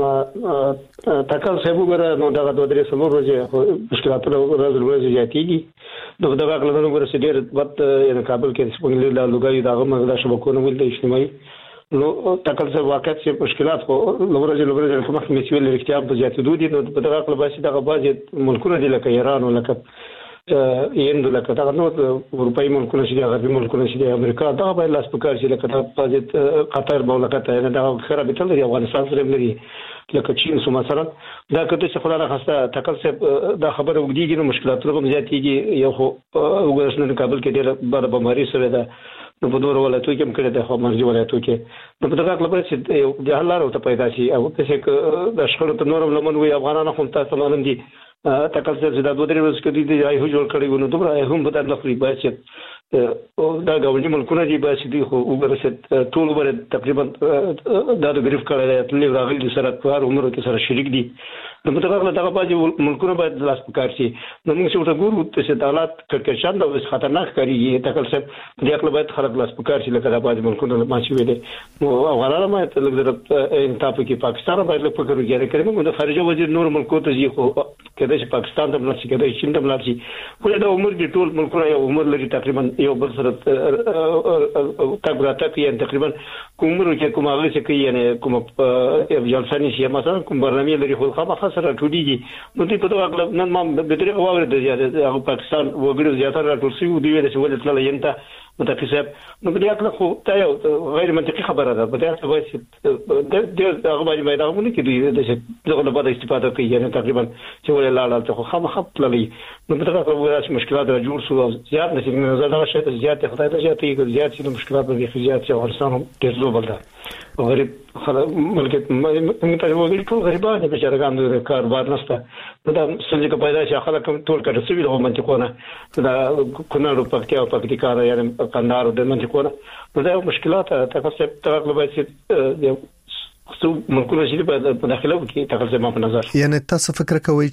تکل صاحب وګره نو دا د درې سلو ورځې مشکلات ورځ ورځ زیاتېږي. دغه دغه کلونو ورسې ډېر وخت یې کابل کې سپونګل لا لګایي دا غو مغدا شبکونه ول د اجتماعي نو تکل صاحب واقعیت چې مشکلات خو لورځ لورځ کومه مسویل اړتیا په زیاتېدو دي. نو په دغه کله باسي دغه بازي ملکونه دي لکه ایران او لکه یند لکه دا نو اروپאי ملکونه شي غربي ملکونه شي امریکا دا به لاس پکار شي لکه د قطر مملکت نه دا خراب تل دی افغانستان سره لري لکه چین سو مثلا دا کته څه خلانه خاصه تکل صاحب دا خبره وګړي نو مشکلات هم زیاتېږي. یو خو وګورئ کابل کې ډېر بار بماري سره ده نو په دوه ولایتو کې هم کړی د خو مرجو ولایتو کې نو په دغه خپل چې د حل لارو ته پیدا شي او چې د شخړو ته نورم لمن وي افغانانو هم تاسو مانم دي تکل صاحب دا دوه درې ورځې کې دي ایو جوړ کړی ونه دومره هم په دغه خپل باسي او دا غوړي ملکونه دي باسي دي خو وګورئ ټول ور تقریبا دا د ګریف کړی دی راغلي سره کار عمر کې سره شریک دي. نو په دغه دغه باندې ملکونه باید لاس پکار شي. نو موږ څه وګورو چې حالات کړکشان دا خطرناک کاریږي. تکل صاحب دې خپل باید خلک لاس پکار شي لکه دا باندې ملکونه ماشي ویلې نو افغانانو باید لږ انتاپ کې پاکستان باید له فکر وګړي کړي. موږ د خارجه وزیر نور ملکو ته ځي خو کله چې پاکستان ته بلل شي کله چې چین ته بلل شي خو دا عمر دي ټول ملکونه یو عمر لري تقریبا یو بل سره تګراته کې تقریبا کومر کې کومه غوښه کې یعنی کومه جلسه شي مثلا کوم برنامه لري خو خامخا سره ټولېږي. نو دې په دغه نن ما به درې اوره د زیاده پاکستان وګړو زیاتره ټول شي دی ویل چې ولې تل ینته متفق نو په دې اړه خو دا یو غیر منطقي خبره ده. په دې اړه وایي چې د هغه باندې باید هغه کې دی چې دغه په استفاده کوي یعنی تقریبا چې ولې لاړ ته خو خامخا تللی نو په دغه وایي مشکلات را جوړ شو زیات نشي نظر دا شي زیات خدای ته زیاتې زیات شي مشکلات به زیات شي افغانستان هم ډېر لوی بلدا غریب خلک ملکیت موږ ته وګورئ ټول غریبان دي بشرګان د کاروبار نشته دا څنګه پیدا شي خلک ټول کړه سوي له منطقونه دا کونړ او پکتیا او پکتیکا یعنی کندهار د منطقونه نو دا مشکلات تاسو ته تغلب شي خصو ملکونه چې په داخله کې تغلب په نظر یعنی تاسو فکر کوئ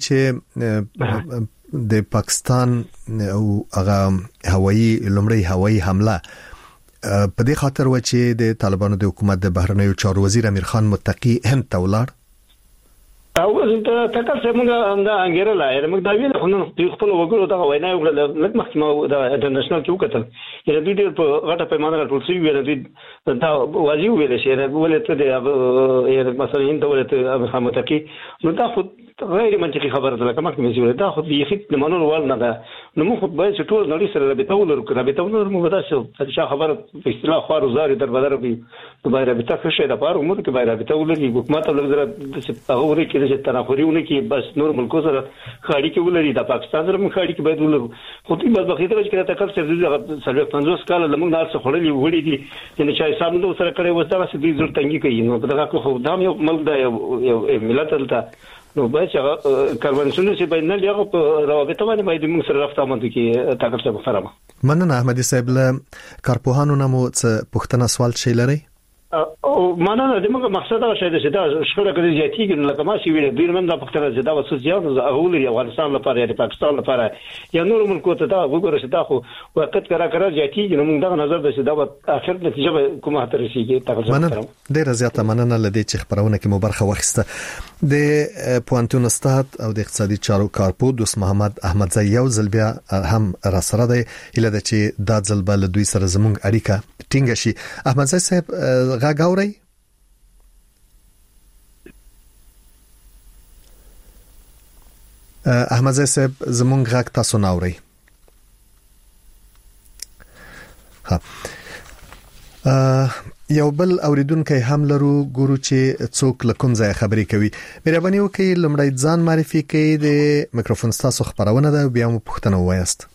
چې د پاکستان او هغه هوایي لمړی هوایي حمله په دې خاطر و چې د طالبانو د حکومت د بهرنیو چارو وزیر امیر خان متقی هند ته ولاړ او ته تکل څه موږ دا انګیرل یا موږ دا ویل خو نو خپل وګړو ته وینا وکړه لکه محکمه دا انټرنیشنل کې وکړل یا د دې په غټه پیمانه ټول څه ویل دي دا واجب ویل شي دا ولته دی یا مثلا انت ولته محمد کی نو دا خو غیر منطقي خبره ده لکه محکمه ویل دا خو یې منو ول نه ده نو موږ خو باید ټول نړۍ سره رابطه ولرو رابطه ولرو موږ دا څه خبره په اصطلاح خو روزاري در بدر به باید رابطه ښه ده پاره موږ کې باید رابطه ولري حکومت ولر د هغه ورې کې چې تناخوريونه کې بس نور ملکو سره خاړي کې ولري د پاکستان سره مخ خاړي کې باید ولرو خو دې بس بخیته چې کړه تکل سره سره پنځوس کال لمونږ نه څه خړلې وړي دي چې چې حساب نو سره کړي وسته چې دې ضرورت تنګي کوي نو دا خو دا یو ملک دا یو ملت دلته نو باید چې کاروانسونه چې باید نه لږه په روابط باندې باید موږ سره رافته باندې کې تکل سره محترمه مننه احمدي صاحب له کارپوهانو نمو څه پښتنه سوال شي لري او معنا د موږ مقصد دا شی چې دا شخړه کوي ځاتیږي نو لکه ما چې ویل دوی من دا پښتنه چې دا وسو زیات اول یا افغانستان لپاره یا پاکستان لپاره یا نور ملکو ته دا وګوره چې دا خو وخت کرا کرا ځاتیږي نو موږ دا نظر د چې دا اخر نتیجه کومه تر رسیږي تاسو ډیر زیاته مننه لدی چې خبرونه کې مو برخه واخیسته د پوانتون استاد او د اقتصادي چارو کارپو دوست محمد احمدزی یو ځل بیا هم را سره دی اله د چې دا ځل بل دوی سره زموږ اړیکه ټینګ شي احمدزی صاحب غاګاوري احمدزی صاحب زمونږ غاګ تاسو ناوري ها یو بل اوریدونکو هم لرو ګورو چې څوک لکم ځای خبرې کوي مهرباني وکړئ لمړی ځان معرفي کړئ د میکروفون تاسو خبرونه ده بیا مو پوښتنه وایست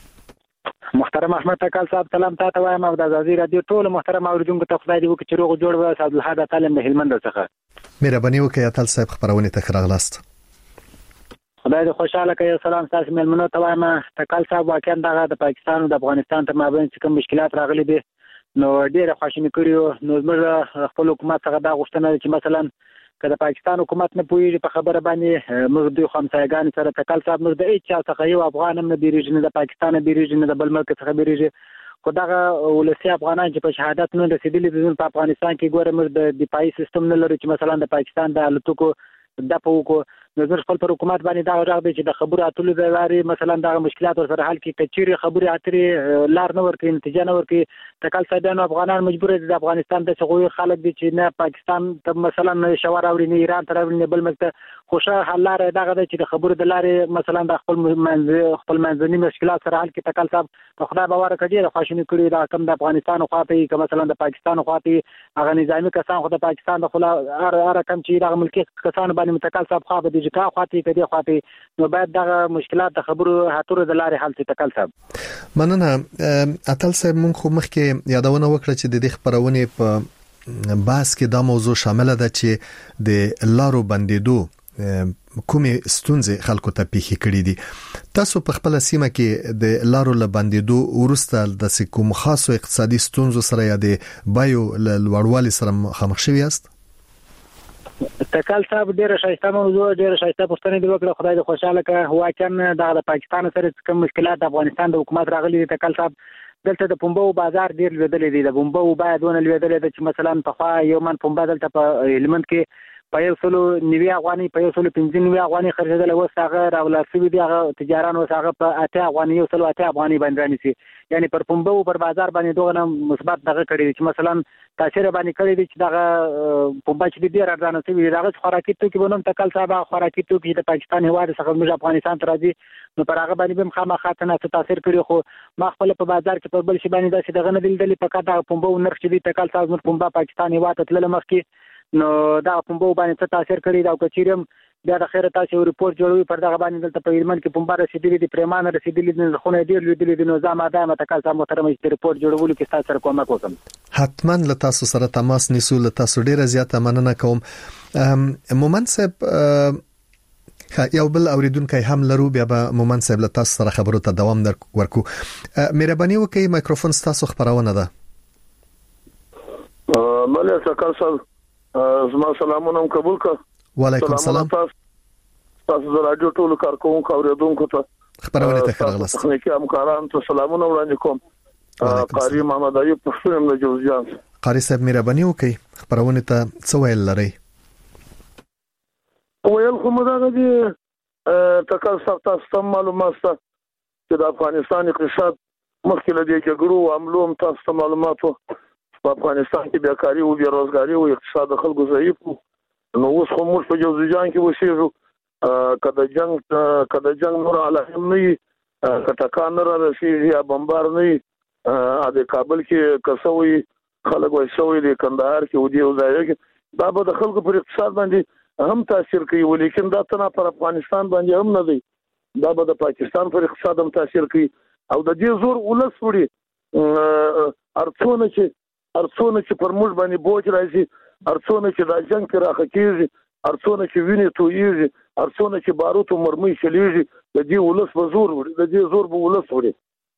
محترم احمد تکل صاحب سلام تاسو وایم او د ازادي رادیو ټول محترم اوریدونکو ته خدای دې وکړي چې روغ جوړ وي صاحب الحاد تعلم د هلمند څخه مهرباني وکړئ تل صاحب خبرونه ته راغلاست خدای دې خوشاله کړي سلام تاسو ملمنو ته وایم تکل صاحب واقعا دغه د پاکستان او د افغانستان تر مابین څه کوم مشکلات راغلي دي نو ډیره خوشاله کړیو نو موږ خپل حکومت څخه دا غوښتنه چې مثلا که د پاکستان حکومت نه پوهیږي په خبره باندې موږ دوی خمسایګان سره تکل صاحب موږ د هیڅ څخه یو افغان هم نه بیریږي نه د پاکستان نه بیریږي نه د بل ملک څخه بیریږي خو دغه ولسی افغانان چې په شهادت نه رسیدلي دي په افغانستان کې ګوره موږ د دفاعي سیستم نه لرو چې مثلا د پاکستان د الوتکو د پوکو نظر خپل پر حکومت باندې دا راغ دی چې د خبرو اترو د لارې مثلا دا مشکلات ور سره حل کې کچيري خبري اترې لار نه ورکې نتیجه نه ورکې تکل سیدانو افغانان مجبور دي د افغانستان د څغوي خلک دي چې نه پاکستان ته مثلا شوار اوري نه ایران تر نه بل ملک خوشا حل لار دغه چې د خبرو د لارې مثلا د خپل منځ خپل منځني مشکلات سره حل کې تکل صاحب په خدای باور کړي د خواشنی کړي دا کم د افغانستان خواته کې مثلا د پاکستان خواته هغه نظامی کسان خو د پاکستان د خلا ار کم چې د ملکی کسان باندې متکل صاحب خو د ځکه خواته کې خواته نو باید دغه مشکلات د خبرو هاتورو د لارې حل شي تکل صاحب مننه اتل صاحب مونږ خو مخکې یادونه وکړه چې د دې خبرونه په باس کې دا موضوع شامل ده چې د لارو بندیدو کومې ستونزې خلکو ته پیښې کړې دي تاسو په خپل سیمه کې د لارو لبندیدو ورسته د کوم خاصو اقتصادي ستونزو سره یا د بایو لوړوالي سره مخامخ شوی یاست تکل صاحب ډیره شایسته موضوع ډیره شایسته پوښتنه دی وکړه خدای دې خوشاله کړي واقعا د پاکستان سره کوم مشکلات د افغانستان د حکومت راغلي دي تکل صاحب دلته د پومبو بازار ډیر لیدل دي د پومبو باید ونه لیدل دي چې مثلا په خوا یو من پومبا دلته په هلمند کې په یو سلو نیوي افغاني په یو سلو پنځه نیوي افغاني خرڅېدل او څنګه راولار شوی دی هغه تجاران او څنګه په اته افغاني یو سلو اته افغاني باندې رانیسي یعنی پر پومبو پر بازار باندې دوه مثبت دغه کړی چې مثلا تاثیر باندې کړی دی چې دغه پومبا چې ډیر ارزانه شوی دی دغه خوراکي توکي بنوم تکل صاحب خوراکي توکي د پاکستان هواد څخه موږ افغانستان ته راځي نو پر هغه باندې هم خامخا څه تاثیر کړی خو ما خپل په بازار کې په بل شي باندې داسې دغه نه دلدلې په کاته پومبو نرخ چې دی تکل صاحب نور پومبا پاکستان هواد ته تلل مخکې نو دا پومبو باندې څه تاثیر کړی دا کچیرم بیا د خیره تاسو ریپورت جوړوي پر دغه باندې دلته په هلمند کې پومبا رسیدلې دي پریمان رسیدلې دي خو نه ډیر لیدلې دي نو زما دا متکل صاحب محترم چې ریپورت جوړولو کې تاسو سره کومک وکم حتما له تاسو سره تماس نیسو له تاسو ډیره زیاته مننه کوم مومن صاحب یو بل اوریدونکو هم لرو بیا به مومن صاحب له تاسو سره خبرو ته دوام ورکو مهرباني وکړئ میکروفون تاسو خبرونه ده مله تکل صاحب زما سلامونه قبول کړه وعلیکم السلام تاسو د رادیو ټولو کارکونکو اوریدونکو ته خبرونه ته راغلاست تخنیکی همکاران ته سلامونه وړاندې کوم قاری محمد ایوب پښتون د جوزجان قاری صاحب مهرباني وکړئ خبرونه ته څه ویل لري ویل خو مداغه دي تکل سخت استم معلومات چې د افغانستان اقتصاد مخکې له دې جګړو او حملو هم تاسو ته معلوماتو په افغانستان کې بیکاري او بیروزګاري او اقتصاد خلکو ضعیف نو اوس خو موږ په جوزجان کې وسیږو کله جنگ کله جنگ نور علایم نه کټکان نه راشي یا بمبار نه د کابل کې کسوي خلک وایي د کندهار کې ودی او ځای کې دا به د خلکو پر اقتصاد باندې هم تاثیر کوي ولیکن دا تنه پر افغانستان باندې هم نه دی دا به د پاکستان پر اقتصاد هم تاثیر کوي او د دې زور ولس وړي ارڅونه چې ارڅونه چې پر موږ باندې بوج راځي ارڅونه چې د جنگ کې راخه کیږي ارڅونه چې ویني تویږي ارڅونه چې باروت او مرمۍ شلیږي د دې ولس په زور وړي د دې زور په ولس وړي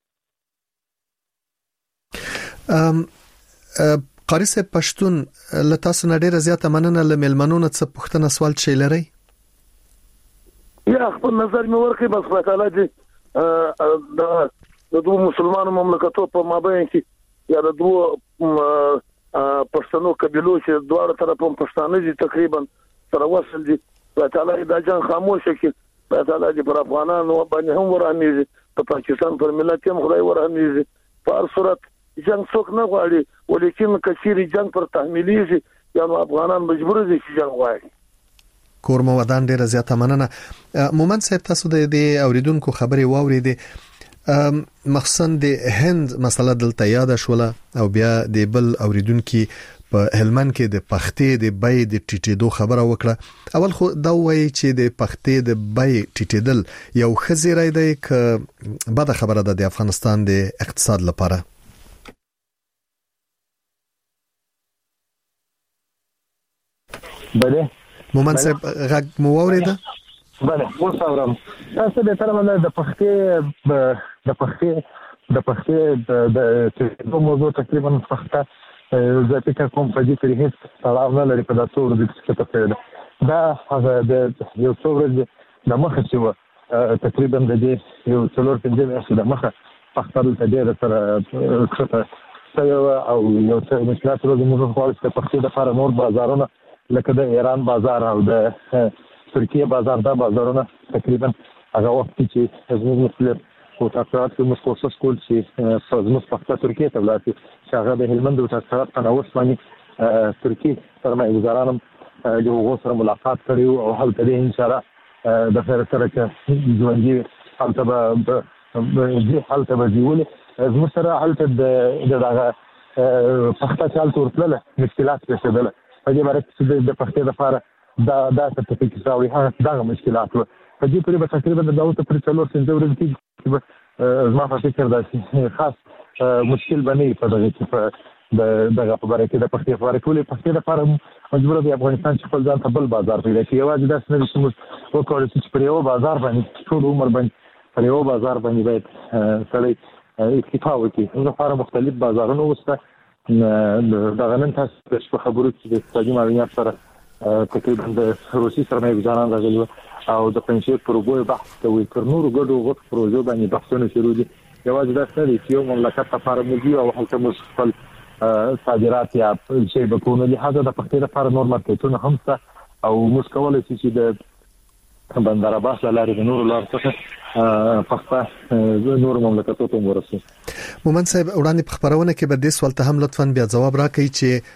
ام قاری صاحب پښتون له تاسو نه ډیره زیاته مننه له ملمنونو څخه پوښتنه سوال شي لري یا خپل نظر مې ورکړي بس په تعالی دې د د دوه مسلمانانو مملکتو په مابین کې یا د دوه پښتنو قبيلو چې دواړه طرفونو پښتانه دي تقریبا سره وصل دي په تعالی دا جنگ خاموش کې په تعالی دې پر افغانانو باندې هم ورانیږي په پاکستان پر ملت هم خدای ورانیږي په هر صورت جنگ څوک نه غواړي ولیکن کثیر جنگ پر تحمیلیږي یا افغانان مجبور دي چې جنگ وایي کور مو ودان ډیره زیاته مننه مومن صاحب تاسو د دې اوریدونکو خبري واوریدې مخصوصا د هند مسله دلته یاد شوله او بیا د بل اوریدونکو په هلمند کې د پختې د بای د ټیټېدو خبره وکړه اول خو دا وایي چې د پختې د بای ټیټېدل یو خزیرای دی ک بعد خبره ده د افغانستان د اقتصاد لپاره بله مومن صاحب غږ مو اوریده بله اوس اورم تاسو د تر باندې د پختې د پختې د پختې د د موضوع تقریبا پخته زه فکر کوم په دې کې هیڅ تړاو نه لري په تاسو ورته څه تفصیل دا هغه د یو څو ورځې د مخه چې تقریبا د دې یو څلور پنځه میاشتې د مخه پختل ته ډېر سره څه او یو څه مشکلات ورته موږ خو د پختې د لپاره نور بازارونه لکه د ایران بازار او د ترکیه بازار دا بازارونه تقریبا هغه وخت چې زموږ مسلمان او تاسوات کې مخصوص کول چې زموږ په ترکیه ته ولاړ چې هغه د هلمند او تاسوات په نوښت باندې ترکیه سرمایه گزارانم د هغو سره ملاقات کړی او هلته د ان شاء الله د خیر سره چې ژوندۍ هلته به د هلته به دیول زموږ سره هلته د دغه پخته چال تورتله مشکلات پیښېدل په دې باندې چې د پختې لپاره دا دا سرټیفیکټ راوړي هغه دغه مشکلات و په دې پورې به تقریبا د داوته پر څلور څنځه ورځې کې زما په فکر دا چې خاص مشکل باندې په دغه کې په دغه په اړه کې د پختې لپاره ټول پختې لپاره مجبور دی افغانستان چې خپل ځان ته بل بازار پیدا کړي یوازې دا څنګه چې موږ وکړو چې پر یو بازار باندې ټول عمر باندې پر یو بازار باندې باید سړی اکتفا وکړي نو لپاره مختلف بازارونه وسته دا غنن تاسو په خبرو کې د اقتصادي معلومات سره تقریبا د روسي سرمایه گزاران راغلي او د پنځه پروګوي بحث کوي تر نورو ګډو غوښ پروژو باندې بحثونه شروع دي یوازې دا څه دي چې یو مملکت لپاره موږ او هلته موږ خپل صادرات یا شی به کوو لهدا د پختې لپاره نور مارکیټونه هم شته او موږ کولای شو چې د بندر عباس لارې د نورو لار څخه پخته نور مملکتونو ته ورسو مومن صاحب وړاندې په خبرونه کې به د سوال ته هم لطفاً بیا جواب راکړئ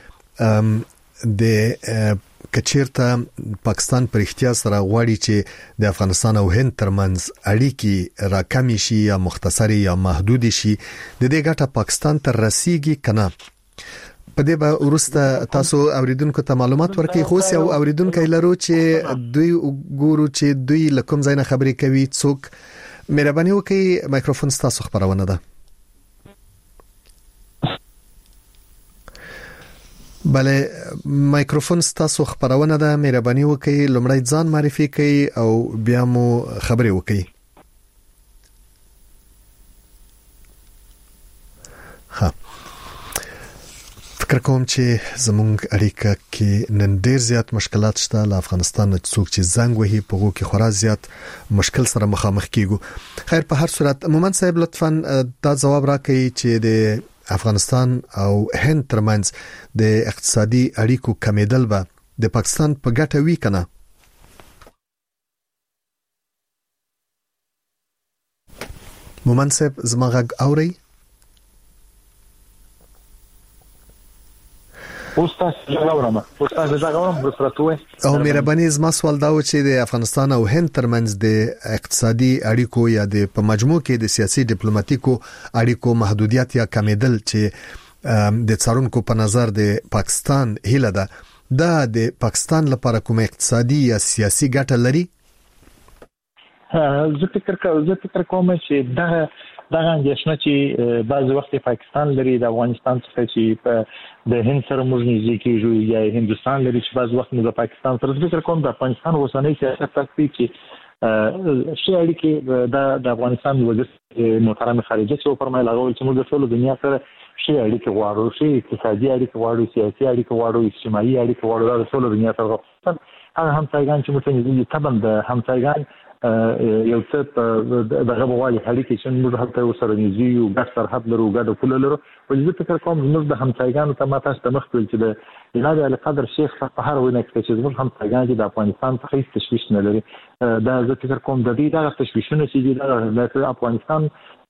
چې د کچیرته پاکستان پر اختیار سره غواړي چې د افغانستان او هند ترمنځ اړیکې راکمې شي یا مختصری یا محدود شي د دې ګټه پاکستان ته رسیږي کنه په دې به ورسته تاسو اوریدونکو ته معلومات ورکړئ خو سیو اوریدونکو لرو چې دوی ګورو چې دوی لکم ځای نه خبرې کوي څوک مهرباني وکړئ مایکروفون تاسو خبرونه ده بله مایکروفون تاسو خبرونه ده مهرباني وکړئ لومړی ځان معرفي کړئ او بیا مو خبرې وکړئ ها فکر کوم چې زموږ اړیکه کې نن ډیر زیات مشکلات شته له افغانستان څخه چې زنګ وهي په غو کې خورا زیات مشکل سره مخامخ کیږو خیر په هر صورت مومن صاحب لطفاً دا جواب راکړئ چې د افغانستان او هند ترمنځ د اقتصادي اړیکو کمیدل به د پاکستان په ګټه وی کنه مومن صاحب زما غږ اوري؟ اوستاس ځاګورم اوستاس ځاګورم بسرتوي او مهرباني زما سوال دا و چې د افغانستان او هند ترمنځ د اقتصادي اړیکو یا د په مجموع کې د سیاسي ډیپلوماټیکو اړیکو محدودیت یا کمیدل چې د څارونکو په نظر د پاکستان هیله ده دا د پاکستان لپاره کوم اقتصادي یا سیاسي ګټه لري؟ زه فکر کوم زه فکر کوم چې دا دا اندېښنه چې بعض وخت پاکستان لري د افغانستان څخه چې په د هند سره موږ نږدې کېږو یا هندستان لري چې بعض وخت موږ د پاکستان سره فکر کوم د افغانستان اوسنۍ سیاست تاسو چې شي اړیکې د افغانستان وزیر محترم خارجه چې فرمایله غوښتل چې موږ د ټول دنیا سره شي اړیکې غواړو شي اقتصادي اړیکې غواړو سیاسي اړیکې غواړو اجتماعي اړیکې غواړو د ټول دنیا سره هغه همسایګان چې موږ نږدې تبن د همسایګان یو څه دغه بوالي اړیکې چې موږ هلته سره نږدې یو ګډ سرحد لرو ګډ پوله لرو ولې زه فکر کوم موږ د همسایګانو ته ماته ست مخ کول چې د جناب علي قدر شیخ په هر ونه کې چې موږ همسایګان چې د افغانستان څخه هیڅ تشویش نه لري دا زه فکر کوم د دې دغه تشویشونه چې د افغانستان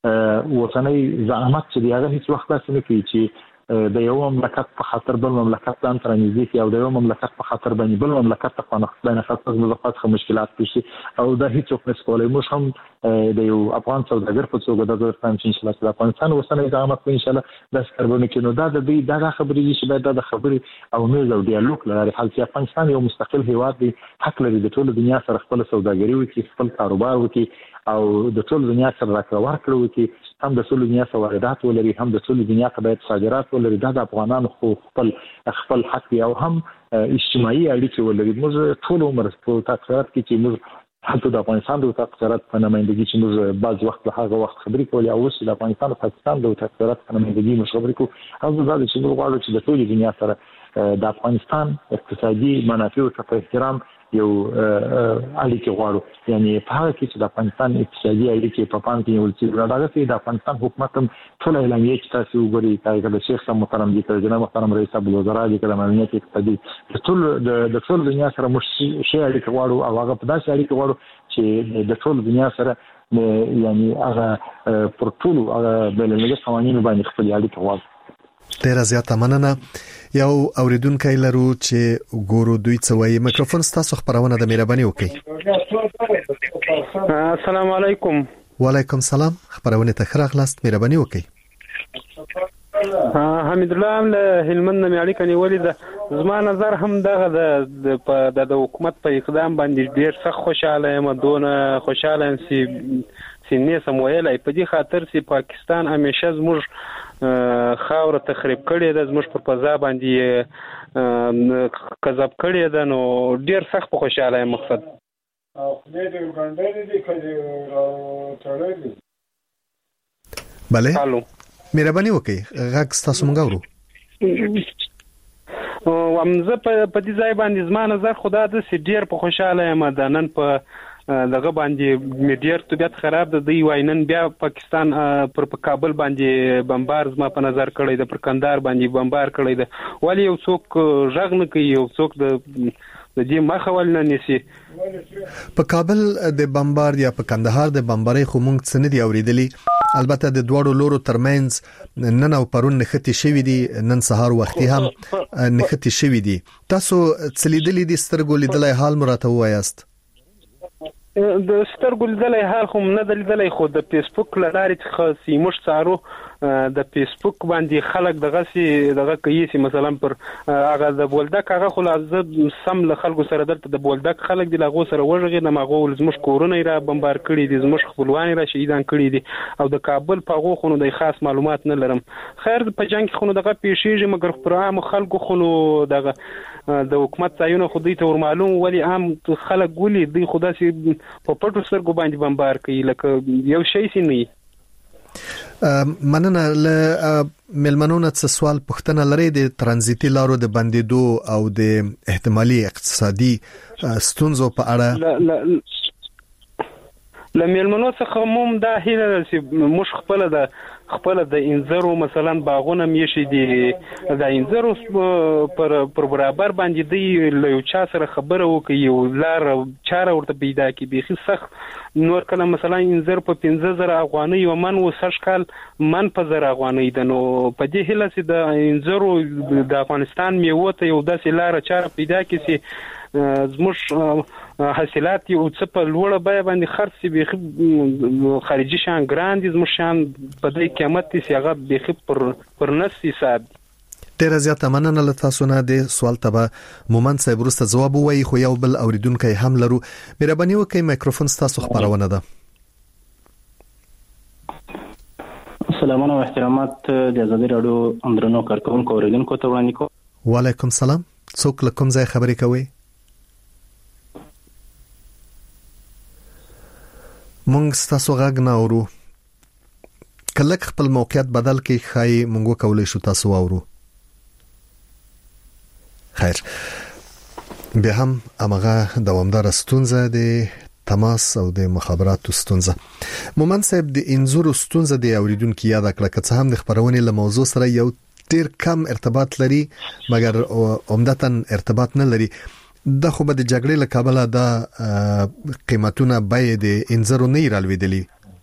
وطني زعامت چې هغه هیڅ وخت تاسو نه کوي چې د یو مملکت په خاطر بل مملکت ځان تر نږدې کی او د یو مملکت په خاطر باندې بل مملکت ته خپل نه خاطر مضافات خو مشکلات پیښي او د هیڅ څوک نسکولای موږ هم د یو افغان سوداګر په توګه د ځان چې ان شاء الله د افغانستان وسنۍ اقامت ان شاء الله د سربونه کې نو دا د دې دغه خبرې چې باید د خبرې او میز او ډیالوګ لري حال چې افغانستان یو مستقل هیواد دی حق لري د ټول دنیا سره خپل سوداګري وکړي خپل کاروبار وکړي او د ټول دنیا سره راکړه ورکړه وکړي هم د ټول دنیا سره واردات ولري هم د ټول دنیا ته باید صادرات ولري دا د افغانانو خو خپل خپل حق دی او هم اجتماعي اړیکې ولري موږ ټول عمر په تاثیرات کې چې موږ حتی د افغانستان د تاثیرات په نمائندګي چې موږ بعض وخت له هغه وخت خبرې کولې او اوس د افغانستان او پاکستان د تاثیرات په نمائندګي موږ خبرې کوو او دا چې موږ غواړو چې د ټول دنیا سره د افغانستان اقتصادي منافع او احترام یو اړیکې غواړو یعنی په هغه کې چې د افغانستان اقتصادي اړیکې په پام کې نیول شي دا چې د افغانستان حکومت هم ټول اعلامیه چې تاسو وګورئ دا د شیخ صاحب محترم دي چې جناب محترم رئیس الوزرا دي کله امنیت اقتصادي ټول د ټول دنیا سره مش شي اړیکې غواړو او هغه په داسې اړیکې غواړو چې د ټول دنیا سره یعنی هغه پر ټول هغه بل له قوانینو باندې خپل اړیکې غواړو. ډیره زیاته مننه. یو اوریدونکو لرو چې ګورو دوی څه وایي. میکروفون ستاسو خبرونه د مهرباني وکړئ. السلام علیکم. وعلیکم سلام. خبرونه ته خراغلاست مهرباني وکړئ. حمید الله له هلمند نه اړیکه نیولې ده. زما نظر هم دغه د د حکومت په اقدام باندې ډیر سخت خوشاله یم دونه خوشاله یم چې سینې سمویلای په دې خاطر چې پاکستان همیشه زموږ خاور تخریب کړي ده زموږ په فضا باندې کذب کړي ده نو ډیر سخت په خوشاله یم مقصد او خدای دې وګڼل دي کله تړلې. بله مهرباني وکړئ غږ ستاسو مونږ اورو. او امزه په دې ځای باندې زما نظر خدا د سي ډیر په خوشاله یم د نن په دغه باندې میډیر طبيعت خراب ده دی واینن بیا پاکستان پر کابل باندې بمبار زما په نظر کړی ده پر کندهار باندې بمبار کړی ده ولی یو څوک ژغ نه کوي یو څوک د د دې مخه ول نه نسی. په کابل د بمبار یا په کندهار د بمبارۍ خو مونږ څه نه دی اوریدلی. البته د دوړو لورو ترمنځ نن او پرون نختی شوی دي نن سهار وختي هم نختی شوی دي. تاسو څلیدلی دي سترګو لیدلای حال مراته وایاست؟ د سترګو لیدلای حال خو نه لیدلای خو د فیسبوک لارې څخه سیموش څارو د فیسبوک باندې خلک دغه سي دغه کوي سي مثلا پر هغه د بولدک هغه خو لازم سم له خلکو سره دلته د بولدک خلک د لاغو سره وژغې نه مغول زموږ کورونه را بمبار کړي دي زموږ خپلوان را شهیدان کړي دي او د کابل په غو خونو د خاص معلومات نه لرم. خیر په جنگ خونو دغه پیښیږي مګر پر عام خلکو خونو دغه د حکومت ځایونه خو دوی ته ور معلوم ولی عام خلک ګولي دوی خدا سي په پټو سترګو باندې بمبار کوي لکه یو شی سي نه. مننه. له ملمنونه څه سوال پوښتنه لري د ترانزیتي لارو د بندیدو او د احتمالي اقتصادي ستونزو په اړه؟ لملمنو څخه موم دا هیله چې مش خپل د خپل د انځرو مثلا باغونه میشي دي د انځرو پر پر برابر باندې دی له یو چا سره خبره وکي یو لار چاره ورته پیدا کی بيخي سخت نور کله مثلا انځر په پنځه زره افغانۍ و من و سش کال من په زره افغانۍ د نو په دې هله چې د انځرو د افغانستان میوه ته یو داسې لار چاره پیدا کی چې زموږ حاصلات یو څه په لوړه بیه باندې خرڅ شي بيخي خارجي شان ګراند زموږ شان په دې قیمت چې هغه بيخي پر پر نس حساب ډیر زیات مننه له تاسو نه د سوال ته مومن صاحب ورسته جواب وایي خو یو بل اوریدونکو هم لرو مهرباني وکړئ مایکروفون تاسو خبرونه ده سلامونه او احترامات د ازادي رادیو اندرنو کارکونکو اوریدونکو ته وړاندې کوم وعلیکم سلام څوک له کوم ځای خبرې کوي مونږ تاسو غږ نه اورو کله خپل موقعیت بدل کې خای مونږ کولای شو تاسو اورو خیر به هم امغه دوامدار ستونزه د تماس او د مخابراتو ستونزه مومن صاحب د انزور ستونزه د اوریدونکو یاد کړه که څه هم د خبرونې له موضوع سره یو ډیر کم ارتباط لري مګر عمدتاً ارتباط نه لري د خو به د جګړې له کابل د قیمتونه به د انځرو نه رالویدلی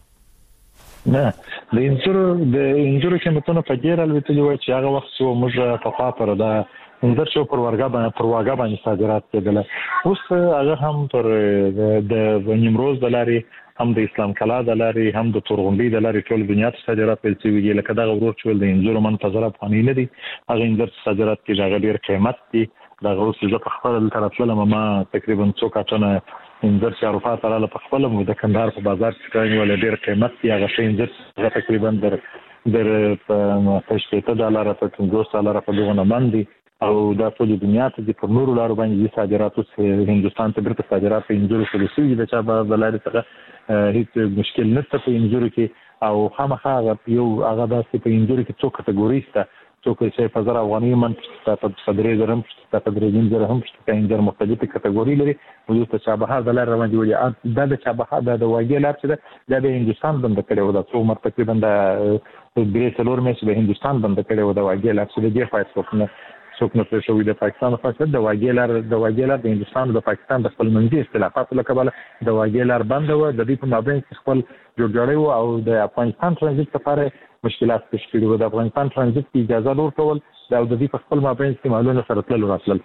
نه د انځرو د انځرو قیمتونه په ډیر رالویدلی و چې هغه وخت چې موږ په خاطر د انځر شو پر ورګا باندې پر واګا باندې صادرات کېدل اوس هغه هم پر د نیمروز د لاري هم د اسلام کلا د لاري هم د تورغونډي د لاري ټول دنیا ته صادرات پیل شوی دي لکه دا ورور چې د انځرو من په زره افغاني نه دي هغه انځر صادرات کې هغه ډیر قیمت دي دا اوس چې په خپل طرف له ما تقریبا څو کاټونه انځر چې اروپا ته لاله په خپل مو د کندهار په بازار کې کړي ول ډیر قیمت دی هغه شی انځر تقریبا در در په شپږ ډالر په پنځوس ډالر په دغه باندې او دا ټول دنیا ته د پر نورو لارو باندې صادرات اوس هندستان ته برته صادرات په انځر شروع شوي د چا په بلاري څخه هیڅ مشکل نشته په انځر کې او خامخا یو هغه داسې په انځر کې څو کټګوري شته څوک چې په زر افغاني من په صدرې زرم په صدرې زر هم په انځر مختلفه کټګوري لري او د چابهار د لار روان دی دا د چابهار د واګي لار چې د هندستان بند کړي و د څو مر تقریبا د درې څلور مې د هندستان بند کړي و د واګي لار چې د دې فایټ وکړنه څوک نه پرې شوی د پاکستان په فاصله د واګي لار د واګي لار د هندستان د پاکستان د خپل منځي اختلافات له کبله د واګي لار بند و د دې په مابین خپل جوړجاړی او د افغانستان ترانزیت لپاره مشکلات پیښ کړي و د افغانستان ترانزیت کی اجازه ورکول دا د دې په خپل مابین استعمالونه سره تل راتلل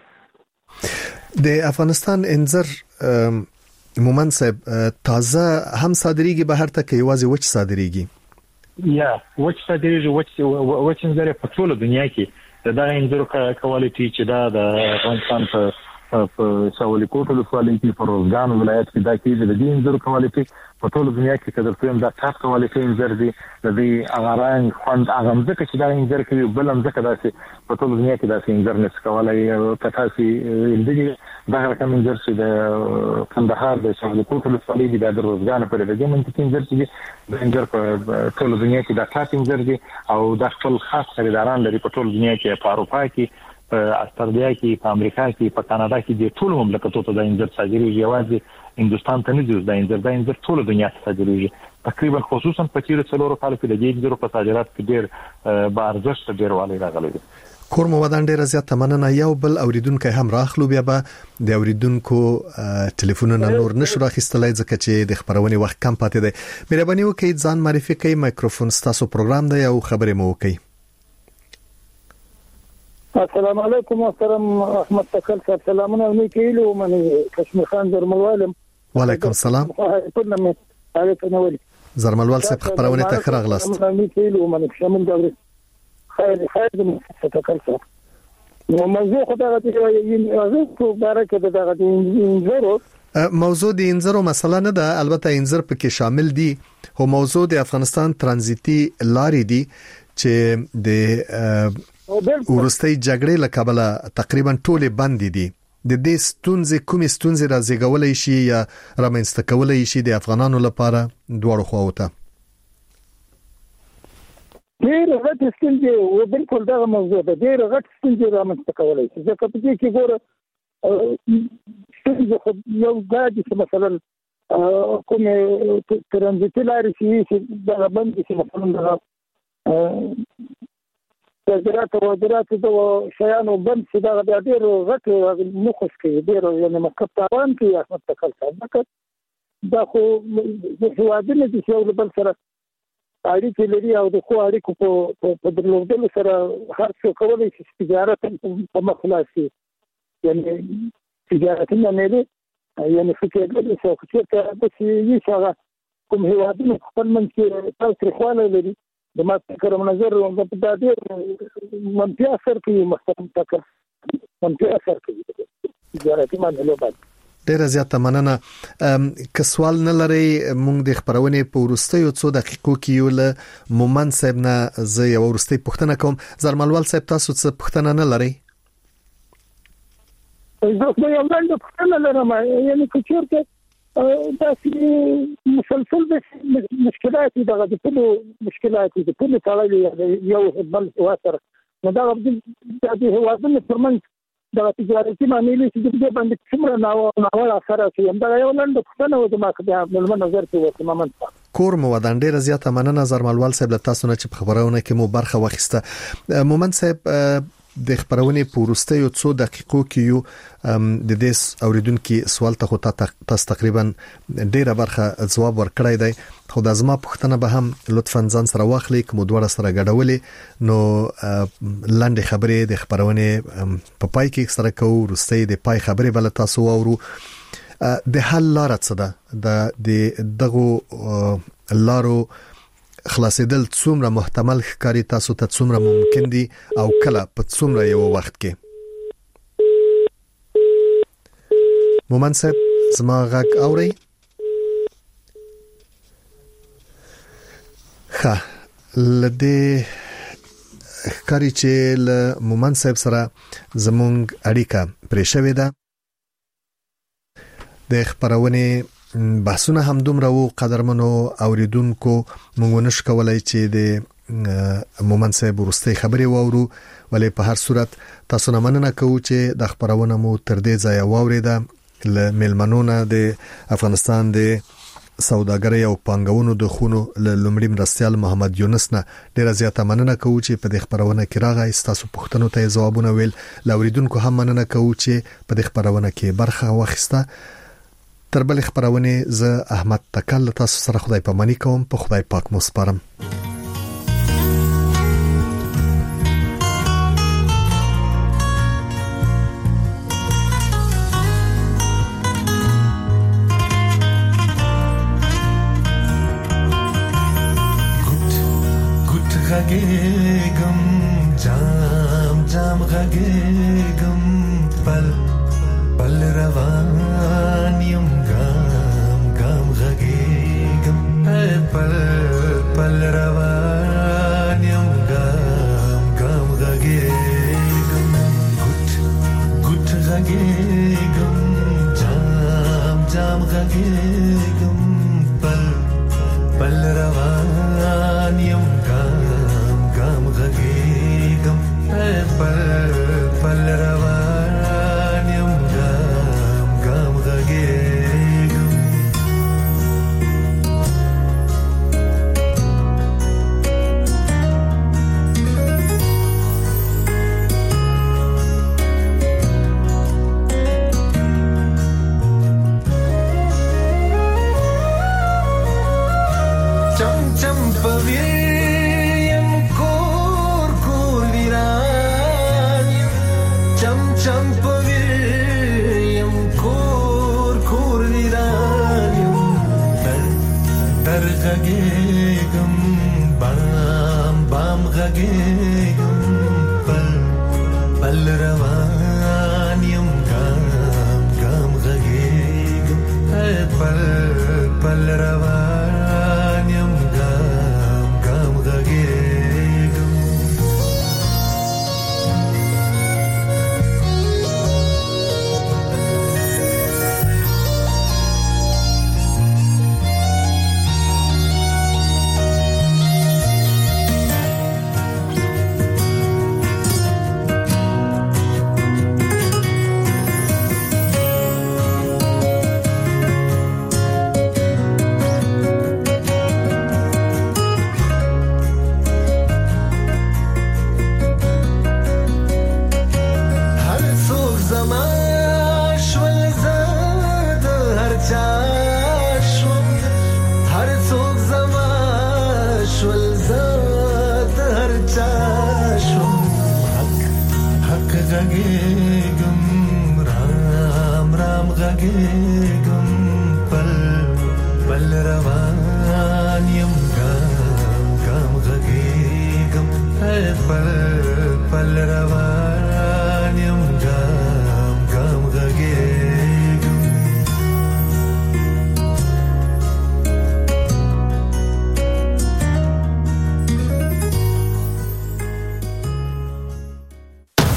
د افغانستان انځر مومن صاحب تازه هم صادریږي بهر ته کې یوازې وچ صادریږي یا وچ صادریږي وچ وچ انځر په ټول دنیا کې دا انځر کوالټي چې دا د افغانستان په په ساولي کوټو د کوالټي په روزګان ولایت کې دا کې د دې انځر کوالټي په ټول دنیا کې کډر فهم دا ټاپ کوالټي انځر دي د دې اغاران خوند اغم ځکه چې دا انځر کوي بل هم ځکه داسې په ټول دنیا کې داسې انځر نس کولای او تاسو دې دا رقم انځر چې د کندهار د ساولي کوټو د کوالټي د روزګان په لږه منطقه انځر چې د انځر په ټول دنیا کې دا ټاپ انځر دي او د خپل خاص خریداران لري په ټول دنیا کې په اروپا کې په استرالیا کې په امریکا کې په کاناډا کې د ټول مملکتونو ته د انځر صادرېږي یوازې هندستان ته نه دی د انځر د انځر ټول دنیا ته صادرېږي تقریبا خصوصا په تیر څلورو کالو کې د دې انځر په صادرات کې ډېر با ارزښت ډېروالی راغلی دی کور مو ودان ډېر زیات مننه یو بل اوریدونکو هم راخلو بیا به د اوریدونکو ټلیفونونه نور نشو راخستلای ځکه چې د خبرونې وخت کم پاتې دی مهرباني وکړئ ځان معرفي کړئ مایکروفون تاسو پروګرام دی او خبرې مو وکړئ السلام علیکم محترم احمد تکل صاحب سلامونه وکیل او من کشمیر خان زرملوالم وعلیکم السلام پرنامه علیکم ولي زرملوال صاحب خبرونه ته خراغلاست من وکیل او من شامل دوري خیر خیر د تکل صاحب نو موضوع خدای ته یې راځي په باره کې دغه انځرو موضوع د انځرو مسله نه ده البته انځر پکې شامل دي او موضوع د افغانستان ترانزیتي لارې دي چې د ورستۍ جګړې له کابل تقریبا ټوله بند دي د دې ستونزې کومې ستونزې راځي شي یا رامنځته کولای شي د افغانانو لپاره دوړو خواوته ډېر غټ ستونزې او بالکل دا موضوع ده ډېر غټ ستونزې رامنځته کولای شي ځکه په دې کې ګوره ستونزې یو ځای چې مثلا کوم ترانزیتي لارې چې دا باندې چې مثلا د زراعت او زراعت د شیانو بند چې دا د ډېر غټ مخص کې ډېر یعنی مکتب تاوان کې احمد تکل صاحب دا خو د هوادنه د یو بل سره اړیکې لري او د خو اړیکو په په درلودلو سره هر څه کولای شي تجارت په مخلاصي یعنی تجارت نه لري یعنی فکر دې څه چې ته د شي څنګه کوم هوادنه خپل من کې تاسو خواله لري د ما فکر منظر د ډېر منفي اثر کوي مستقیم تک منفي اثر کوي تجارتي معاملې باندې ډېر زیاته مننه که سوال نه لري مونږ د خبرونې په ورستیو څو دقیقو کې یو له مومن صاحب نه زه یو ورستي پوښتنه کوم زرملوال صاحب تاسو څه پوښتنه نه لري زه یو لاندې پوښتنه لرم یعنی که چېرته دا چې مسلسل د مشکلات دغه د ټولو مشکلات د ټولو تړلې یو بل واسره نو دا د هوادونو ترمنځ د تجارتي معاملې چې د باندې څومره ناو ناو اثر کوي دا یو لاندې پوښتنه و د ما په خپل نظر کې وته ممن کور مو ودان ډیره زیاته مننه زرملوال صاحب له تاسو نه چې په خبرونه کې مو برخه واخیسته مومن صاحب د خبرونې په ورستیو څو دقیقو کې یو د دې اوریدونکو سوال ته خو تاسو تقریبا ډیره برخه جواب ورکړی دی خو د ازما پوښتنه به هم لطفاً ځان سره واخلئ کوم دوه سره غډولې نو لاندې خبرې د خبرونې په پای کې سره کوو ورستي د پای خبرې بل تاسو وورو د حل لار څه ده د دغه لارو خلاصېدل څومره محتمل ښکاري تاسو ته څومره ممکن دي او کله په څومره یو وخت کې مومن صاحب زما غږ اوري ښه لدې ښکاري چې له مومن صاحب سره زمونږ اړیکه پرې شوې ده د خبرونې بحثونه هم دومره وو قدرمنو اوریدونکو مونږ نش کولای چې د مومن صاحب ورستي خبرې وورو ولې په هر صورت تاسو نه مننه کوو چې د خبرونه مو تر دې ځای واوریده ل ملمنونه د افغانستان د سوداګرۍ او پانګونو د خونو ل لومړي مرستيال محمد یونس نه ډیره زیاته مننه کوو چې په دې خبرونه کې راغی تاسو پوښتنو ته ځوابونه ویل لاوریدونکو هم مننه کوو چې په دې خبرونه کې برخه واخیسته تر بل خبرونه ز احمد تکل تاسو سره خدای پامانی کوم په خدای پاک مو سپارم ګټ ګټ غږېږم جام جام غږېږم پل پل روان یم ګام ګام غږېږم پل پل روان یم ګام ګام غږېږم ګټ ګټ غږېږم جام جام غږېږم پل پل روان یم ګام ګام غږېږم پل پل روان یم ګام ګام غږېږم چم چم پویم کور کور ویران چم چم پویم کور کور ویران در در غږېږم بام بام غږېږم پل پل روان یم ګام ګام غږېږم پل پل روان یم ګام ګام غږېږم غږېږم رام رام غږېږم پل پل روان یم ګام ګام غږېږم پل پل روان یم